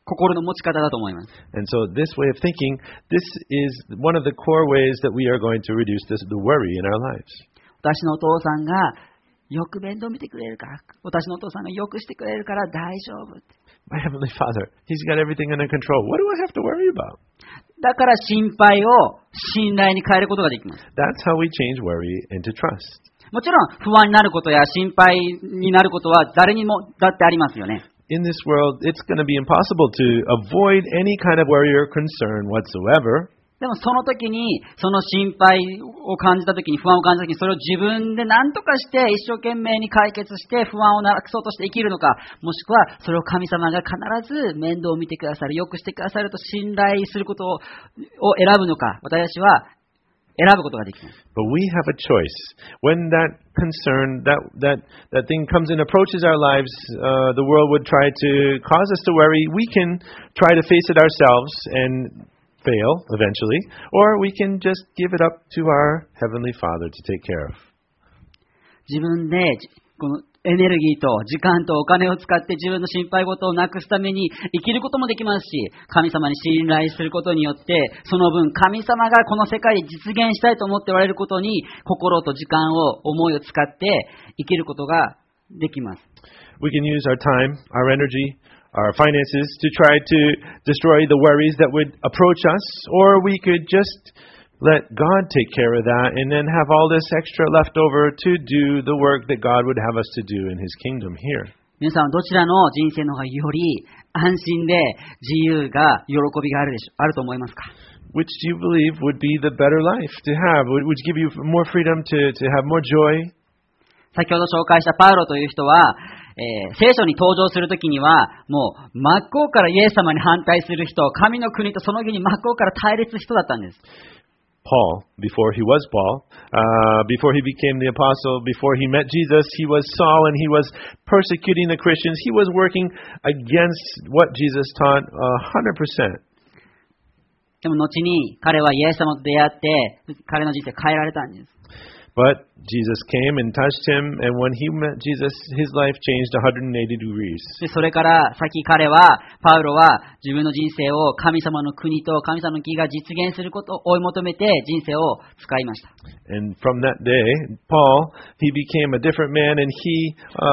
心の持ち方だと思います。 And so this way of thinking, this is one of the core ways that we are going to reduce the worry in our lives. 私のお父さんがよく面倒見てくれるから、私のお父さんがよくしてくれるから大丈夫。 My Heavenly Father, He's got everything under control. What do I have to worry about? だから心配を信頼に変えることができます。 That's how we change worry into trust. もちろん不安になることや心配になることは誰にもだってありますよね。 In this world, it's going to be impossible to avoid any kind of worry or concern whatsoever. でもその時に、その心配を感じた時に、不安を感じた時に、それを自分で何とかして一生懸命に解決して不安をなくそうとして生きるのか、もしくはそれを神様が必ず面倒を見てくださる、よくしてくださると信頼することを選ぶのか、私たちは選ぶことができます。 But we have a choice. When that concern, that thing comes and approaches our lives, the world would try to cause us to worry. We can try to face it ourselves and fail eventually, or we can just give it up to our Heavenly Father to take care of. 自分でこのエネルギーと時間とお金を使って自分の心配事をなくすために生きることもできますし、神様に信頼することによってその分神様がこの世界で実現したいと思っておられることに心と時間を思いを使って生きることができます。 We can use our time, our energy, our finances to try to destroy the worries that would approach us, or we could just let God take care of that and then have all this extra left over to do the work that God would have us to do in His kingdom here. 皆さんはどちらの人生の方がより安心で自由が喜びがあると思いますか？ Which do you believe would be the better life to have? Would give you more freedom to have more joy? 先ほど紹介したパウロという人は、聖書に登場するときにはもう真っ向からイエス様に反対する人、神の国とその義に真っ向から対立する人だったんです。 Paul, before he was Paul, before he became the apostle, before he met Jesus, he was Saul and he was persecuting the Christians. He was working against what Jesus taught 100%. でも後に彼はイエス様と出会って彼の人生変えられたんです。 But Jesus came and touched him, and when he met Jesus, his life changed 180 degrees. でそれから先彼は、パウロは自分の人生を神様の国と神様の義が実現することを追い求めて人生を使いました。 And from that day, Paul, he became a different man, and he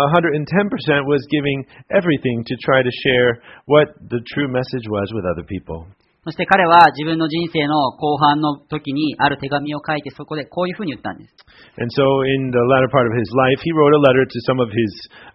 110% was giving everything to try to share what the true message was with other people. そして彼は自分の人生の後半の時にある手紙を書いてそこでこういうふうに言ったんです。 And so in the latter part of his life, he wrote a letter to some of his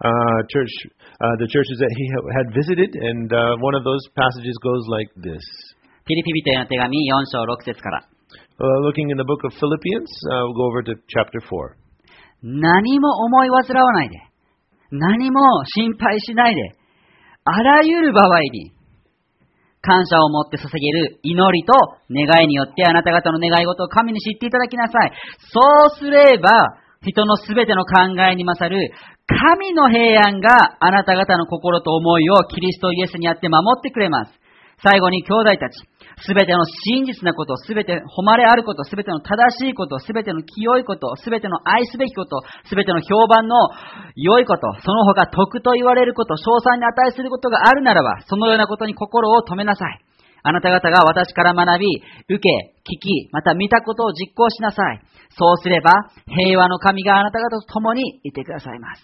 the churches that he had visited, and one of those passages goes like this. ピリピ人への手紙4章6節から。 Looking in the book of Philippians, we'll go over to chapter 4. 何も思い煩わないで、何も心配しないで、あらゆる場合に、感謝を持って捧げる祈りと願いによってあなた方の願い事を神に知っていただきなさい。そうすれば人のすべての考えに勝る神の平安があなた方の心と思いをキリストイエスにあって守ってくれます。最後に兄弟たち、すべての真実なこと、すべて誉れあること、すべての正しいこと、すべての清いこと、すべての愛すべきこと、すべての評判の良いこと、その他徳と言われること、称賛に値することがあるならば、そのようなことに心を留めなさい。あなた方が私から学び、受け、聞き、また見たことを実行しなさい。そうすれば、平和の神があなた方と共にいてくださいます。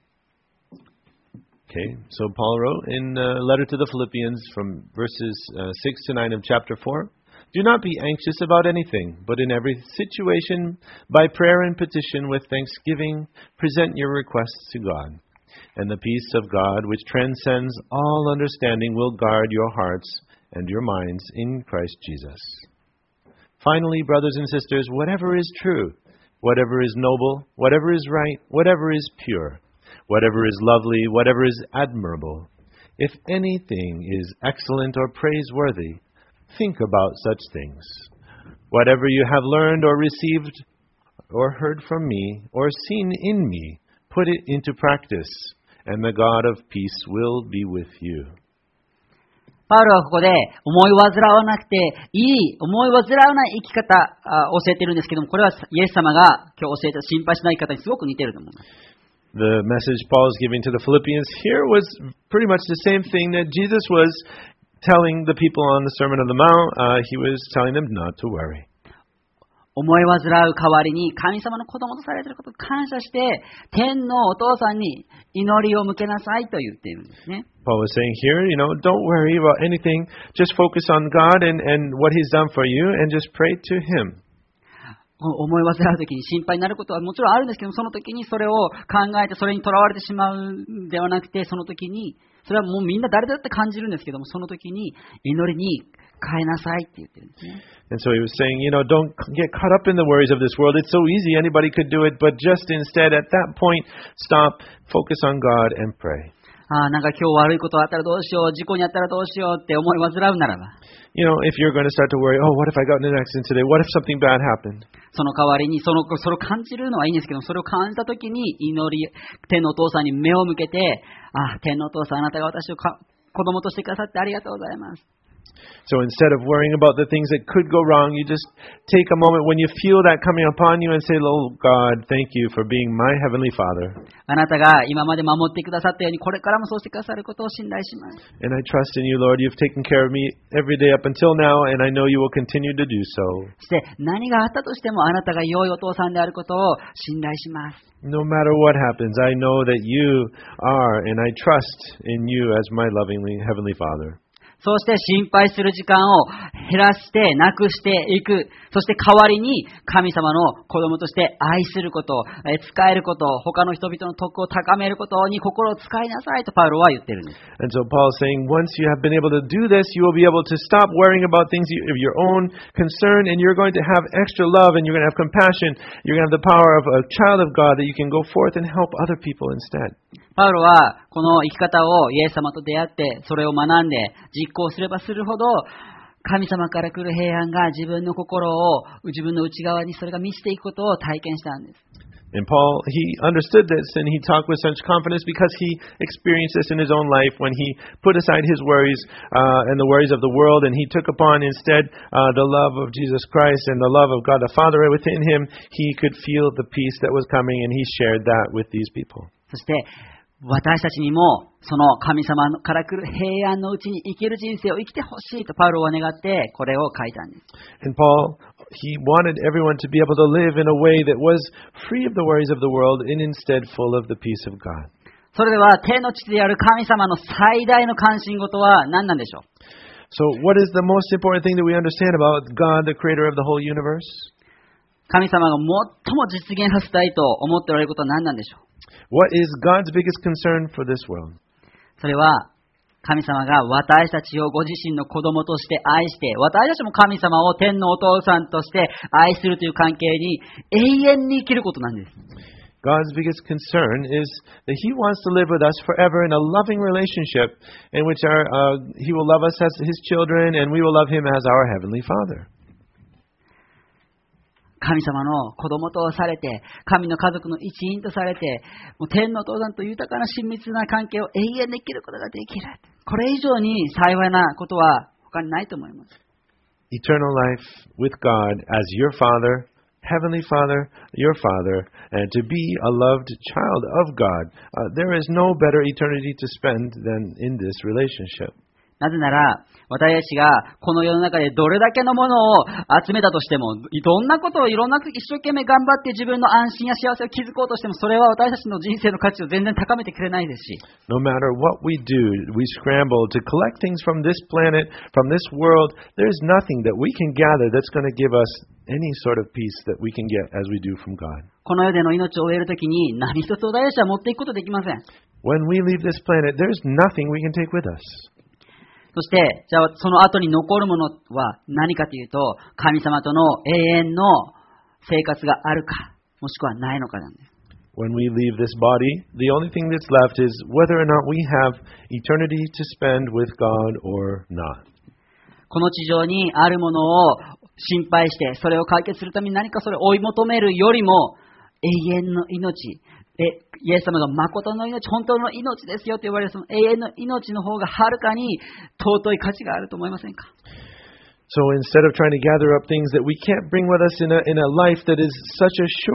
Okay, so Paul wrote in a letter to the Philippians from verses 6 to 9 of chapter 4, Do not be anxious about anything, but in every situation, by prayer and petition with thanksgiving, present your requests to God. And the peace of God, which transcends all understanding, will guard your hearts and your minds in Christ Jesus. Finally, brothers and sisters, whatever is true, whatever is noble, whatever is right, whatever is pure, whatever is lovely, whatever is admirable, if anything is excellent or praiseworthy, think about such things. Whatever you have learned or received or heard from me or seen in me, put it into practice, and the God of peace will be with you. パウロはここで思い煩わなくていい、思い煩わない生き方を教えているんですけども、これはイエス様が今日教えた心配しない生き方にすごく似ていると思います。 The message Paul is giving to the Philippians here was pretty much the same thing that Jesus was telling the people on the Sermon on the Mount, he was telling them not to worry. 思い煩う代わりに神様の子供とされていることを感謝して天のお父さんに祈りを向けなさいと言っているんですね。 Paul was saying here, don't worry about anything. Just focus on God and what He's done for you and just pray to Him. 思い煩うときに心配になることはもちろんあるんですけど、その時にそれを考えてそれにとらわれてしまうんではなくて、その時にそれはもうみんな誰だって感じるんですけども、その時に祈りに変えなさいって言ってるんですね。 And so he was saying, don't get caught up in the worries of this world. It's so easy, anybody could do it, but just instead at that point, stop, focus on God and pray. なんか今日悪いことあったらどうしよう、事故にあったらどうしようって思い煩うならば、 if you're going to start to worry, what if I got in an accident today? What if something bad happened? その代わりにそれを感じるのはいいんですけど、それを感じた時に祈り、天のお父さんに目を向けて、天のお父さん、あなたが私を子供としてくださってありがとうございます。 So instead of worrying about the things that could go wrong, you just take a moment when you feel that coming upon you and say, "Oh God, thank you for being my heavenly Father." あなたが今まで守ってくださったように、これからもそうしてくださることを信頼します。 And I trust in you, Lord. You've taken care of me every day up until now, and I know you will continue to do so. そして何があったとしてもあなたが良いお父さんであることを信頼します。 No matter what happens, I know that you are, and I trust in you as my lovingly heavenly Father. そうして心配する時間を減らしてなくしていく。そして代わりに神様の子供として愛すること、使えること、他の人々の徳を高めることに心を使いなさいとパウロは言ってるんです。 And so Paul is saying, once you have been able to do this, you will be able to stop worrying about things of your own concern, and you're going to have extra love, and you're going to have compassion. You're going to have the power of a child of God that you can go forth and help other people instead. パウロはこの生き方をイエス様と出会ってそれを学んで実行すればするほど神様から来る平安が自分の心を自分の内側にそれが満ちていくことを体験したんです。 And Paul, he understood this and he talked with such confidence because he experienced this in his own life when he put aside his worries and the worries of the world and he took upon instead the love of Jesus Christ and the love of God the Father within him. He could feel the peace that was coming and he shared that with these people. そして私たちにもその神様から来る平安のうちに生きる人生を生きてほしいとパウロは願ってこれを書いたんです。 And Paul, he wanted everyone to be able to live in a way that was free of the worries of the world and instead full of the peace of God. それでは天の父である神様の最大の関心事は何なんでしょう？ So what is the most important thing that we understand about God, the creator of the whole universe? 神様が最も実現させたいと思っておられることは何なんでしょう？What is God's biggest concern for this world? それは神様が私たちをご自身の子供として愛して、私たちも神様を天のお父さんとして愛するという関係に永遠に生きることなんです。 God's biggest concern is that He wants to live with us forever in a loving relationship in which He will love us as His children and we will love Him as our Heavenly Father. 神様の子供とされて、神の家族の一員とされて、もう天のお父さんと豊かな親密な関係を永遠に生きることができる。これ以上に幸いなことは他にないと思います。 Eternal life with God as your Father, Heavenly Father, your Father, and to be a loved child of God. There is no better eternity to spend than in this relationship. なぜなら、私たちがこの世の中でどれだけのものを集めたとしても、どんなことをいろんな一生懸命頑張って自分の安心や幸せを築こうとしても、それは私たちの人生の価値を全然高めてくれないですし。 No matter what we do, we scramble to collect things from this planet, from this world. There's nothing that we can gather that's going to give us any sort of peace that we can get as we do from God. この世での命を終えるときに何一つ私たちは持っていくことできません。 When we leave this planet, there's nothing we can take with us. そして、じゃあその後に残るものは何かというと、神様との永遠の生活があるか、もしくはないのかなんです。 When we leave this body, the only thing that's left is whether or not we have eternity to spend with God or not. この地上にあるものを心配して、それを解決するために何かそれを追い求めるよりも、永遠の命、イエス様が誠の命、本当の命ですよと言われるその永遠の命の方がはるかに尊い価値があると思いませんか？ So instead of trying to gather up things that we can't bring with us in a life that is such a short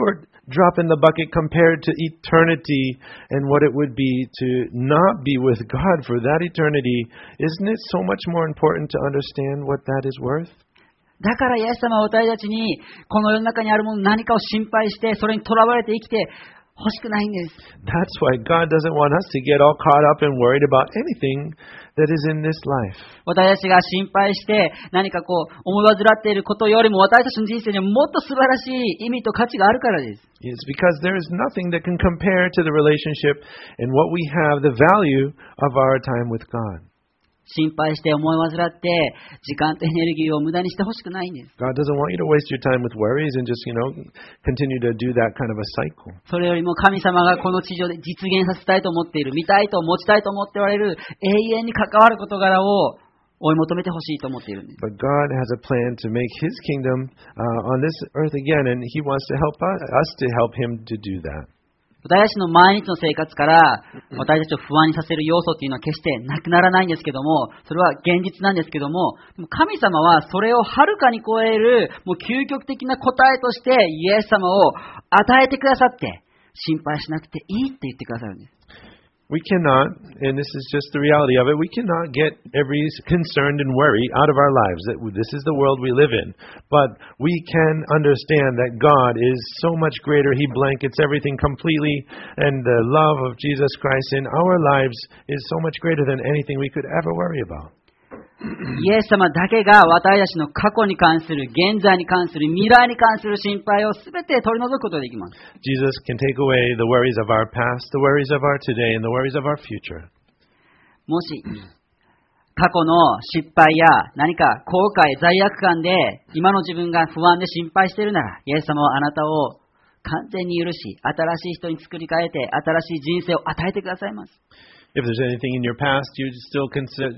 drop in the bucket compared to eternity and what it would be to not be with God for that eternity. Isn't it so much more important to understand what that is worth? だからイエス様は私たちにこの世の中にあるもの何かを心配してそれにとらわれて生きて欲しくないんです。 That's why God doesn't want us to get all caught up and worried about anything that is in this life. 私たちが心配して何か思い煩っていることよりも私たちの人生にはもっと素晴らしい意味と価値があるからです。 It's because there is nothing that can compare to the relationship and what we have, the value of our time with God. 心配して思い煩って時間とエネルギーを無駄にしてほしくないんです。 God doesn't want you to waste your time with worries and just, continue to do that kind of a cycle. それよりも神様がこの地上で実現させたいと思っている、見たいと持ちたいと思っておられる永遠に関わる事柄を追い求めてほしいと思っているんです。 But God has a plan to make His kingdom on this earth again, and He wants to help us to help Him to do that. 私たちの毎日の生活から私たちを不安にさせる要素というのは決してなくならないんですけども、それは現実なんですけども、でも神様はそれをはるかに超えるもう究極的な答えとしてイエス様を与えてくださって心配しなくていいって言ってくださるんです。 We cannot, and this is just the reality of it, we cannot get every concern and worry out of our lives. This is the world we live in. But we can understand that God is so much greater. He blankets everything completely, and the love of Jesus Christ in our lives is so much greater than anything we could ever worry about. イエス様だけが私たちの過去に関する、現在に関する、未来に関する心配をすべて取り除くことができます。 Jesus can take away the worries of our past, the worries of our today, and the worries of our future. もし過去の失敗や何か後悔、罪悪感で今の自分が不安で心配しているなら、イエス様はあなたを完全に許し、新しい人に作り変えて、新しい人生を与えてくださいます。 If there's anything in your past you still consider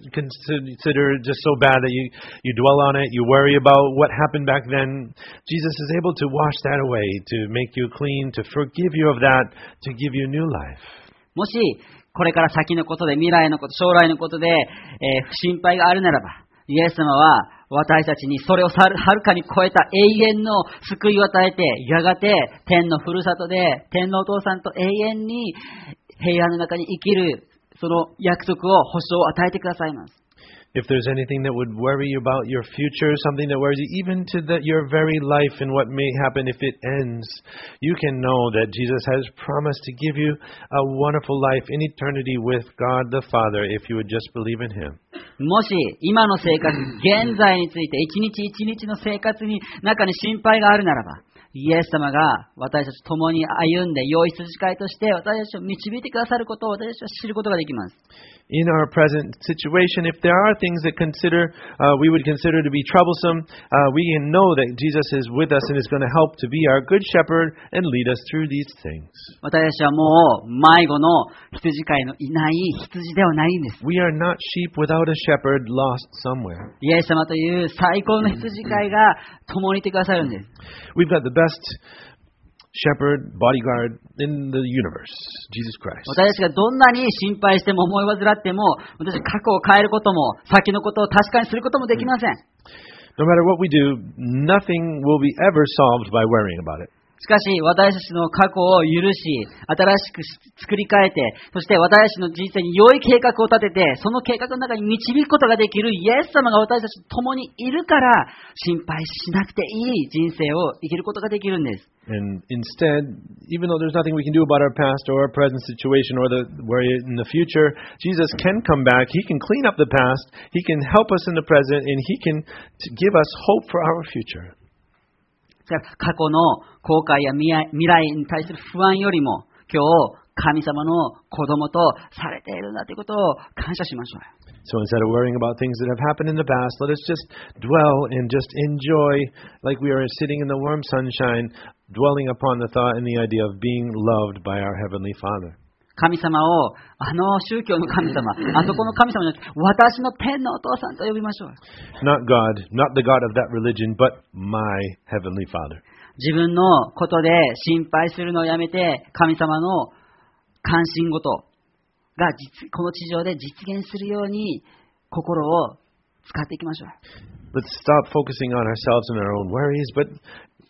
just so bad that you dwell on it, you worry about what happened back then, Jesus is able to wash that away, to make you clean, to forgive you of that, to give you new life. もしこれから先のことで、未来のこと、将来のことで、心配があるならば、イエス様は私たちにそれをはるかに超えた永遠の救いを与えて、やがて天のふるさとで天のお父さんと永遠に平安の中に生きるその約束を、保証を与えてくださいます。 If there's anything that would worry you about your future, something that worries you even to your very life and what may happen if it ends, you can know that Jesus has promised to give you a wonderful life in eternity with God the Father if you would just believe in Him. もし今の生活、現在について一日一日の生活に中に心配があるならば、イエス様が私たちと共に歩んで良い羊飼いとして私たちを導いてくださることを私たちは知ることができます。 In our present situation, if there are things that we would consider to be troublesome, we can know that Jesus is with us and is going to help to be our good shepherd and lead us through these things. 私たちはもう迷子の羊飼いのいない羊ではないんです。 We are not sheep without a shepherd lost somewhere. イエス様という最高の羊飼いが共にいてくださるんです。 We've got the best shepherd, bodyguard in the universe, Jesus Christ. 私たちがどんなに心配しても思い煩っても、私たち過去を変えることも、先のことを確かにすることもできません。 No matter what we do, nothing will be ever solved by worrying about it. しかし私たちの過去を許し、新しく作り変えて、そして私たちの人生に良い計画を立てて、その計画の中に導くことができるイエス様が私たちと共にいるから、心配しなくていい人生を生きることができるんです。 And instead, even though there's nothing we can do about our past or our present situation or the worry in the future, Jesus can come back. He can clean up the past. He can help us in the present, and He can give us hope for our future. 過去の後悔や未来に対する不安よりも、今日神様の子供とされているんだということを感謝しましょう。 So instead of worrying about things that have happened in the past, let us just dwell and just enjoy, like we are sitting in the warm sunshine, dwelling upon the thought and the idea of being loved by our Heavenly Father. 神様を宗教の神様、あそこの神様じゃなくて、私の天のお父さんと呼びましょう。 Not God, not the God of that religion, but my Heavenly Father. 自分のことで心配するのをやめて、神様の関心事がこの地上で実現するように心を使っていきましょう。 Let's stop focusing on ourselves and our own worries, but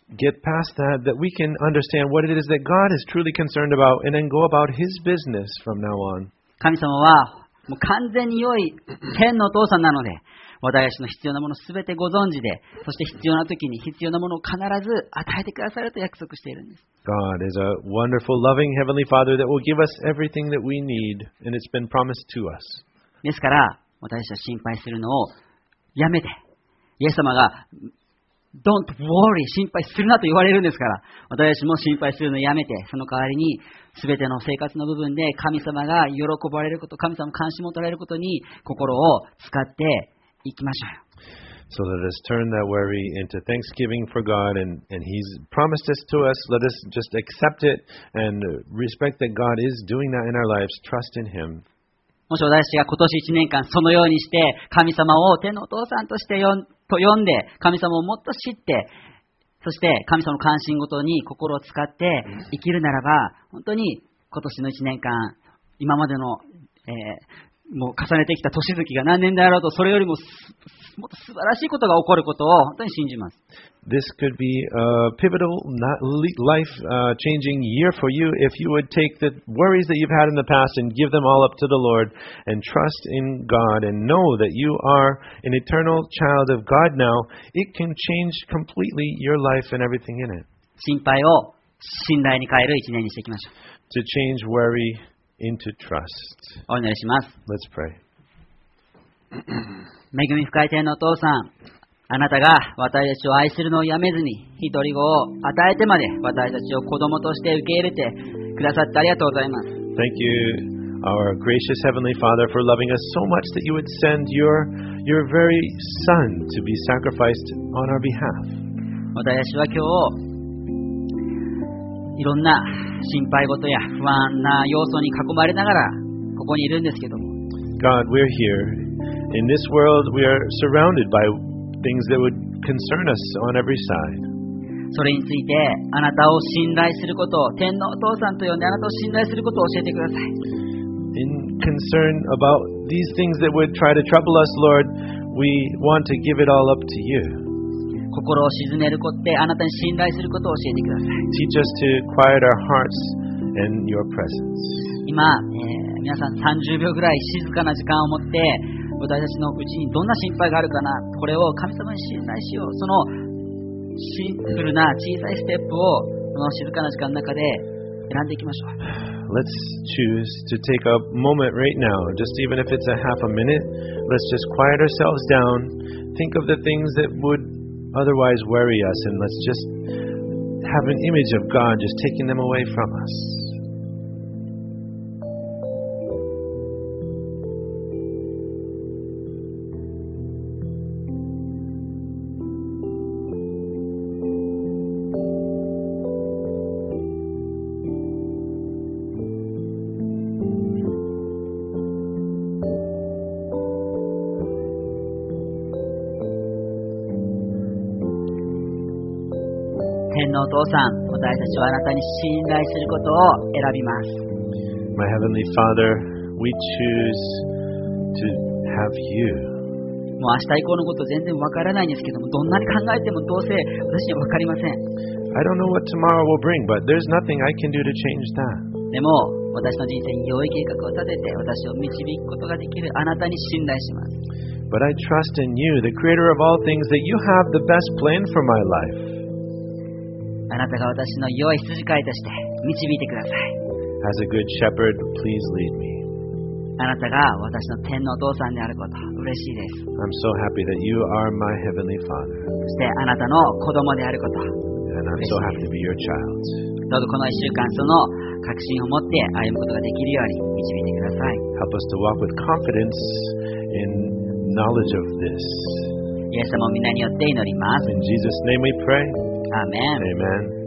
get past that, that we can understand what it is that God is truly concerned about and then go about His business from now on. 神様はもう完全に良い天のお父さんなので、私たちの必要なものすべてご存知で、そして必要な時に必要なものを必ず与えてくださると約束しているんです。 God is a wonderful, loving Heavenly Father that will give us everything that we need, and it's been promised to us. ですから、私たちは心配するのをやめて、イエス様がDon't worry 心配するなと言われるんですから、私たちも心配するのをやめて、その代わりに全ての生活の部分で神様が喜ばれること、神様の関心を持たれることに心を使っていきましょう。 So let us turn that worry into thanksgiving for God, and He's promised this to us. Let us just accept it and respect that God is doing that in our lives. Trust in Him. もし私たちが今年1年間そのようにして神様を天のお父さんとして呼んで、神様をもっと知って、そして神様の関心ごとに心を使って生きるならば、本当に今年の1年間、今までの、もう重ねてきた年月が何年であろうと、それよりももっと素晴らしいことが起こることを本当に信じます。 This could be a pivotal, life-changing year for you if you would take the worries that you've had in the past and give them all up to the Lord and trust in God and know that you are an eternal child of God now. It can change completely your life and everything in it. 心配を信頼に変える1年にしていきましょう。 To change worry into trust. お祈りします。 Let's pray. 恵み深い天のお父さん、あなたが私たちを愛するのをやめずに一人子を与えてまで私たちを子供として受け入れてくださってありがとうございます。 Thank you, our gracious Heavenly Father, for loving us so much that you would send your very Son to be sacrificed on our behalf. 私たちは今日いろんな心配事や不安な要素に囲まれながらここにいるんですけども、 God, we're here. In this world, we are surrounded by things that would concern us on every side. それについてあなたを信頼することを、天のお父さんと呼んであなたを信頼することを教えてください。 In concern about these things that would try to trouble us, Lord, we want to give it all up to you. 心を静めることであなたに信頼することを教えてください。 Teach us to quiet our hearts in your presence. 今、皆さん30秒ぐらい静かな時間を持って私たちのうちにどんな心配があるかな、これを神様に信頼しよう。そのシンプルな小さいステップをこの静かな時間の中で選んでいきましょう。 Let's choose to take a moment right now, just even if it's a half a minute. Let's just quiet ourselves down, think of the things that would otherwise worry us, and let's just have an image of God just taking them away from us. 天のお父さん、私たちはあなたに信頼することを選びます。 My Heavenly Father, we choose to have you. もう明日以降のこと全然わからないんですけども、どんなに考えてもどうせ私にはわかりません。 I don't know what tomorrow will bring, but there's nothing I can do to change that. でも私の人生に良い計画を立てて私を導くことができるあなたに信頼します。 But I trust in you, the creator of all things, that you have the best plan for my life. あなたが私の良い羊飼いとして導いてください。 As a good shepherd, please lead me. あなたが私の天のお父さんであること嬉しいです。 I'm so happy that you are my Heavenly Father, そしてあなたの子供であること、 and I'm so happy to be your child. どうぞこの1週間その確信を持って歩むことができるように導いてください。 Help us to walk with confidence in knowledge of this. イエス様の皆によって祈ります。 In Jesus' name we pray. アーメン。 Amen.